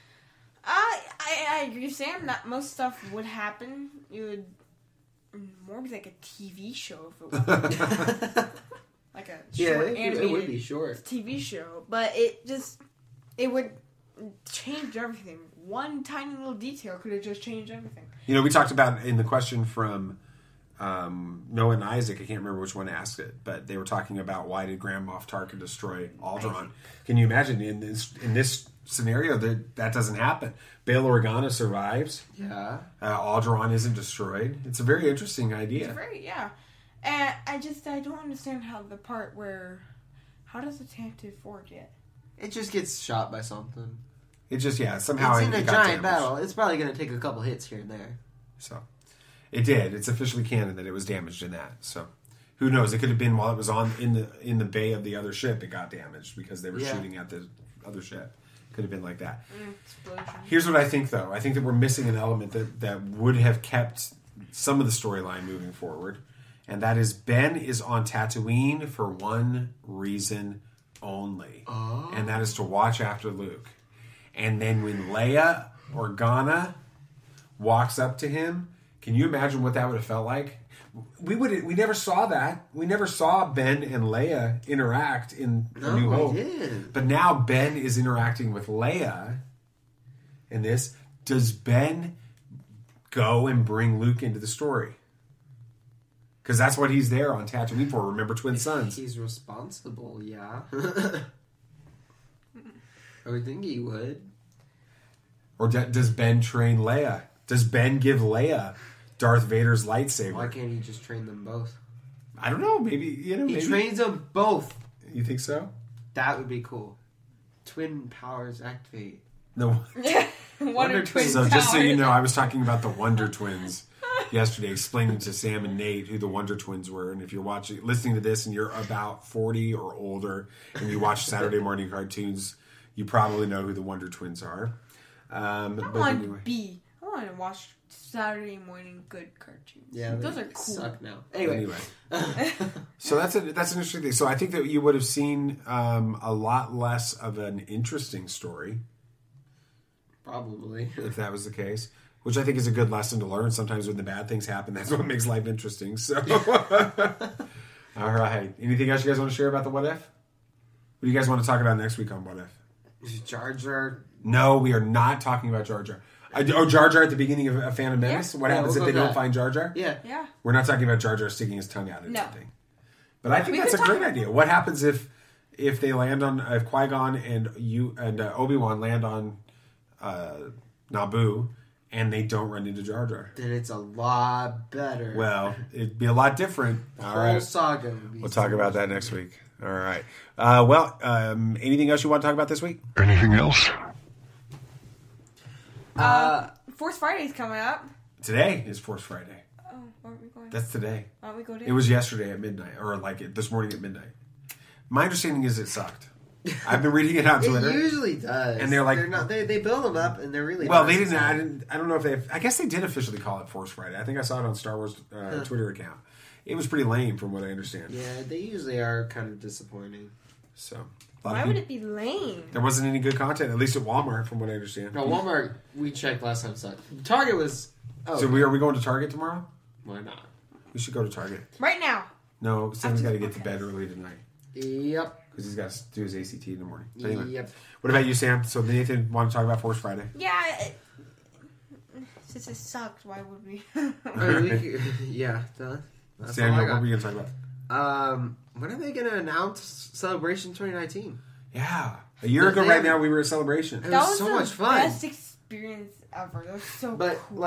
I agree with Sam that most stuff would happen. It would more be like a TV show if it was like a short animated it would be short TV show, but it would change everything. One tiny little detail could have just changed everything. You know, we talked about in the question from Noah and Isaac, I can't remember which one asked it, but they were talking about why did Grand Moff Tarkin destroy Alderaan? Can you imagine in this scenario that doesn't happen? Bail Organa survives. Yeah. Alderaan isn't destroyed. It's a very interesting idea. And I don't understand how the part where how does the Tantive 4 get? It just gets shot by something. It just somehow it's in it a got giant damaged. battle. It's probably going to take a couple hits here and there. So it did. It's officially canon that it was damaged in that. So who knows? It could have been while it was in the bay of the other ship. It got damaged because they were shooting at the other ship. Could have been like that. Explosion. Here's what I think, though. I think that we're missing an element that would have kept some of the storyline moving forward, and that is Ben is on Tatooine for one reason only, and that is to watch after Luke. And then when Leia Organa walks up to him, can you imagine what that would have felt like? We never saw that. We never saw Ben and Leia interact in A New Hope. We did. But now Ben is interacting with Leia in this. Does Ben go and bring Luke into the story? Because that's what he's there on Tatooine for. Remember Twin Sons. He's responsible, yeah. I would think he would. Or does Ben train Leia? Does Ben give Leia Darth Vader's lightsaber? Why can't he just train them both? I don't know. Maybe he trains them both. You think so? That would be cool. Twin powers activate. No. Wonder Twins. So just so you know, I was talking about the Wonder Twins yesterday, explaining to Sam and Nate who the Wonder Twins were. And if you're listening to this, and you're about 40 or older, and you watch Saturday morning cartoons, you probably know who the Wonder Twins are. I want want to watch Saturday morning good cartoons. Yeah, those are cool. Suck now. Anyway. So that's an interesting thing. So I think that you would have seen a lot less of an interesting story. Probably. If that was the case. Which I think is a good lesson to learn. Sometimes when the bad things happen, that's what makes life interesting. So, all right. Anything else you guys want to share about the What If? What do you guys want to talk about next week on What If? Jar Jar. No, we are not talking about Jar Jar. Jar Jar at the beginning of A Phantom Menace? Yeah. What happens if they don't find Jar Jar? Yeah. We're not talking about Jar Jar sticking his tongue out or something. But I think We that's a could great talk- idea. What happens if they land on if Qui-Gon and Obi-Wan land on Naboo and they don't run into Jar Jar? Then it's a lot better. Well, it'd be a lot different. All whole right. saga would be We'll talk about that next week. All right. Anything else you want to talk about this week? Anything else? Force Friday's coming up. Today is Force Friday. Oh, where are we going? That's today. Why don't we go to? It was yesterday at midnight, or this morning at midnight. My understanding is it sucked. I've been reading it on Twitter. It usually does. And they're like, they build them up, and they're really. Well, nice. they didn't. I don't know if they. I guess they did officially call it Force Friday. I think I saw it on Star Wars Twitter account. It was pretty lame, from what I understand. Yeah, they usually are kind of disappointing. So. Why would it be lame? There wasn't any good content, at least at Walmart, from what I understand. No, Walmart. We checked last time. Sucked. Target was. Oh, So are we going to Target tomorrow? Why not? We should go to Target. Right now. No, Sam's got to get to bed early tonight. Yep. Because he's got to do his ACT in the morning. But anyway, Yep. What about you, Sam? So Nathan want to talk about Force Friday? Yeah. Since it sucked, why would we? Yeah. That's Sam, all I what got. were you going to talk about? When are they going to announce Celebration 2019? Yeah. A year ago right now, we were at Celebration. It That was so the much fun. Best experience ever. That was so But, cool.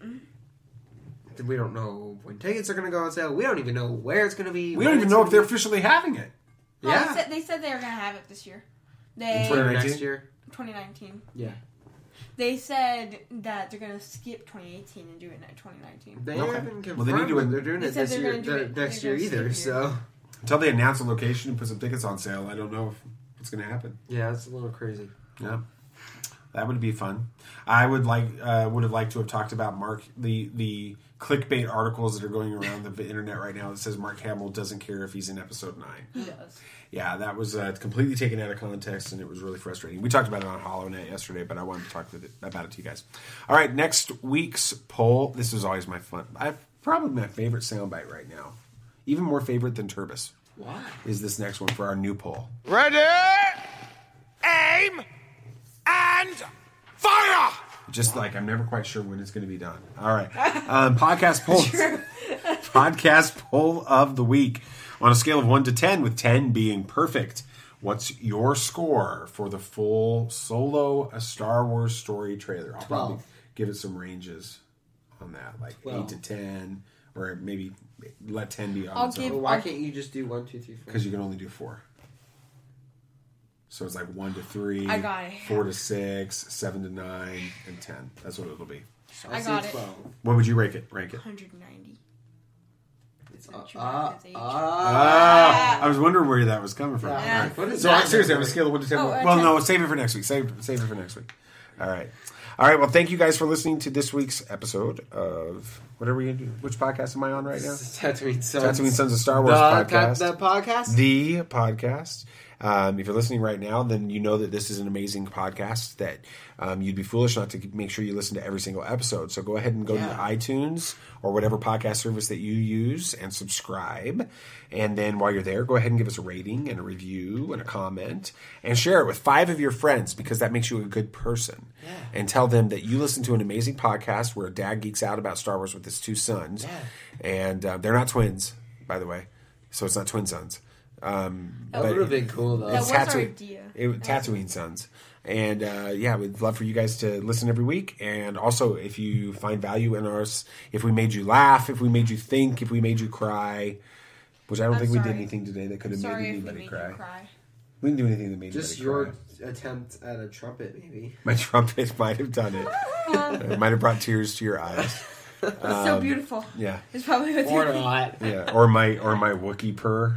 we don't know when tickets are going to go on sale. We don't even know where it's going to be. We don't even know if they're officially having it. Well, Yeah. they said they were gonna have it this year. In 2019? Next year? 2019. Yeah. They said that they're gonna skip 2018 and do it in 2019. They haven't confirmed Well, they need to that they're doing They it said this they're year, gonna do it- next they're year gonna either, skip it. so... Until they announce a location and put some tickets on sale, I don't know if it's going to happen. Yeah, it's a little crazy. Yeah. That would be fun. I would have liked to have talked about the clickbait articles that are going around the internet right now that says Mark Hamill doesn't care if he's in episode 9. He does. Yeah, that was completely taken out of context, and it was really frustrating. We talked about it on HollowNet yesterday, but I wanted to talk about it to you guys. All right, next week's poll. This is always my fun. Probably my favorite soundbite right now. Even more favorite than Turbis. Why? Is this next one for our new poll. Ready? Aim and fire! Just like I'm never quite sure when it's going to be done. All right. Podcast polls. Podcast poll of the week. On a scale of 1 to 10, with 10 being perfect, what's your score for the full Solo A Star Wars Story trailer? I'll probably give it some ranges on that, like 8 to 10, or maybe let 10 be on its own. Why can't you just do 1, 2, 3, 4? Because you can only do 4. So it's like 1 to 3, I got it. 4 to 6, 7 to 9, and 10. That's what it'll be. I got it. What would you rank it? 190. It's I was wondering where that was coming from. Yeah. All right. What is So that? seriously, on a scale of 1 to 10. Oh, well, 10. no, save it for next week. Save it for next week. All right. Well, thank you guys for listening to this week's episode of what are we going to do? Which podcast am I on right now? Tatooine Sons. Tatooine Sons of Star Wars podcast. The podcast? The podcast. If you're listening right now, then you know that this is an amazing podcast that you'd be foolish not to make sure you listen to every single episode. So go ahead and go to iTunes or whatever podcast service that you use and subscribe. And then while you're there, go ahead and give us a rating and a review and a comment and share it with 5 of your friends because that makes you a good person. Yeah. And tell them that you listen to an amazing podcast where a dad geeks out about Star Wars with his 2 sons. Yeah. And they're not twins, by the way. So it's not twin sons. That would have been cool, though. That was our idea. Tatooine Sons. And we'd love for you guys to listen every week. And also, if you find value in us, if we made you laugh, if we made you think, if we made you cry, which I don't think we did anything today that could have made anybody cry. We didn't do anything that made just anybody cry. Your attempt at a trumpet, maybe. My trumpet might have done it. It might have brought tears to your eyes. It's so beautiful. Yeah. It's probably what Or not. Yeah. Or my Wookiee purr.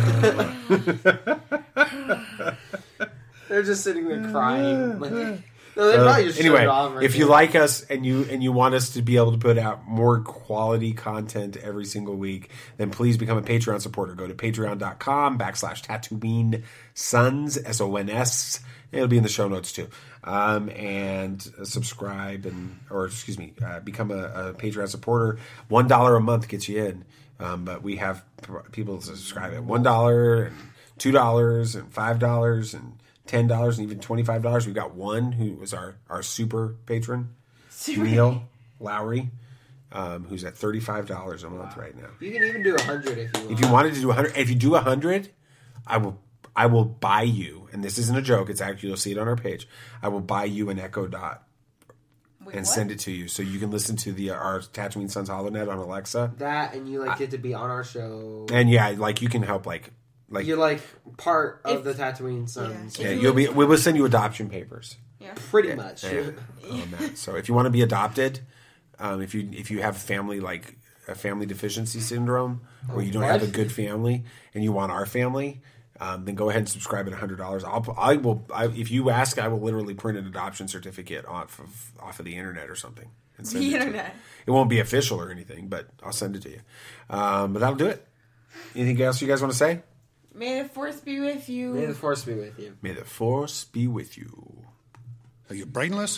They're just sitting there crying. No, they probably just shut anyway, it off right if you now. like us and you want us to be able to put out more quality content every single week, then please become a Patreon supporter. Go to patreon.com/Tatooine Sons, SONS. It'll be in the show notes too. And subscribe become a Patreon supporter. $1 a month gets you in. But we have people to subscribe at $1 and $2 and $5 and $10 and even $25. We've got one who was our super patron, Neil Lowry, who's at $35 a month right now. You can even do 100 if you want. If you wanted to do 100, if you do 100, I will buy you, and this isn't a joke. It's actually, you'll see it on our page. I will buy you an Echo Dot send it to you, so you can listen to our Tatooine Sons HoloNet on Alexa. That, and you get to be on our show. And yeah, you can help you're part of the Tatooine Sons. Yeah, we will send you adoption papers. Yeah, pretty much. On that. So if you want to be adopted, if you have family a family deficiency syndrome, or you don't have a good family and you want our family, then go ahead and subscribe at $100. If you ask, I will literally print an adoption certificate off of the internet or something. And send it internet. To you. It won't be official or anything, but I'll send it to you. But that'll do it. Anything else you guys want to say? May the Force be with you. May the Force be with you. May the Force be with you. Are you brainless?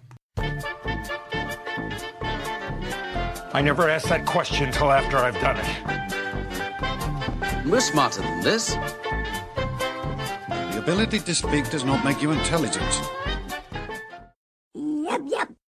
I never asked that question till after I've done it. We're smarter than this. The ability to speak does not make you intelligent. Yep, yep.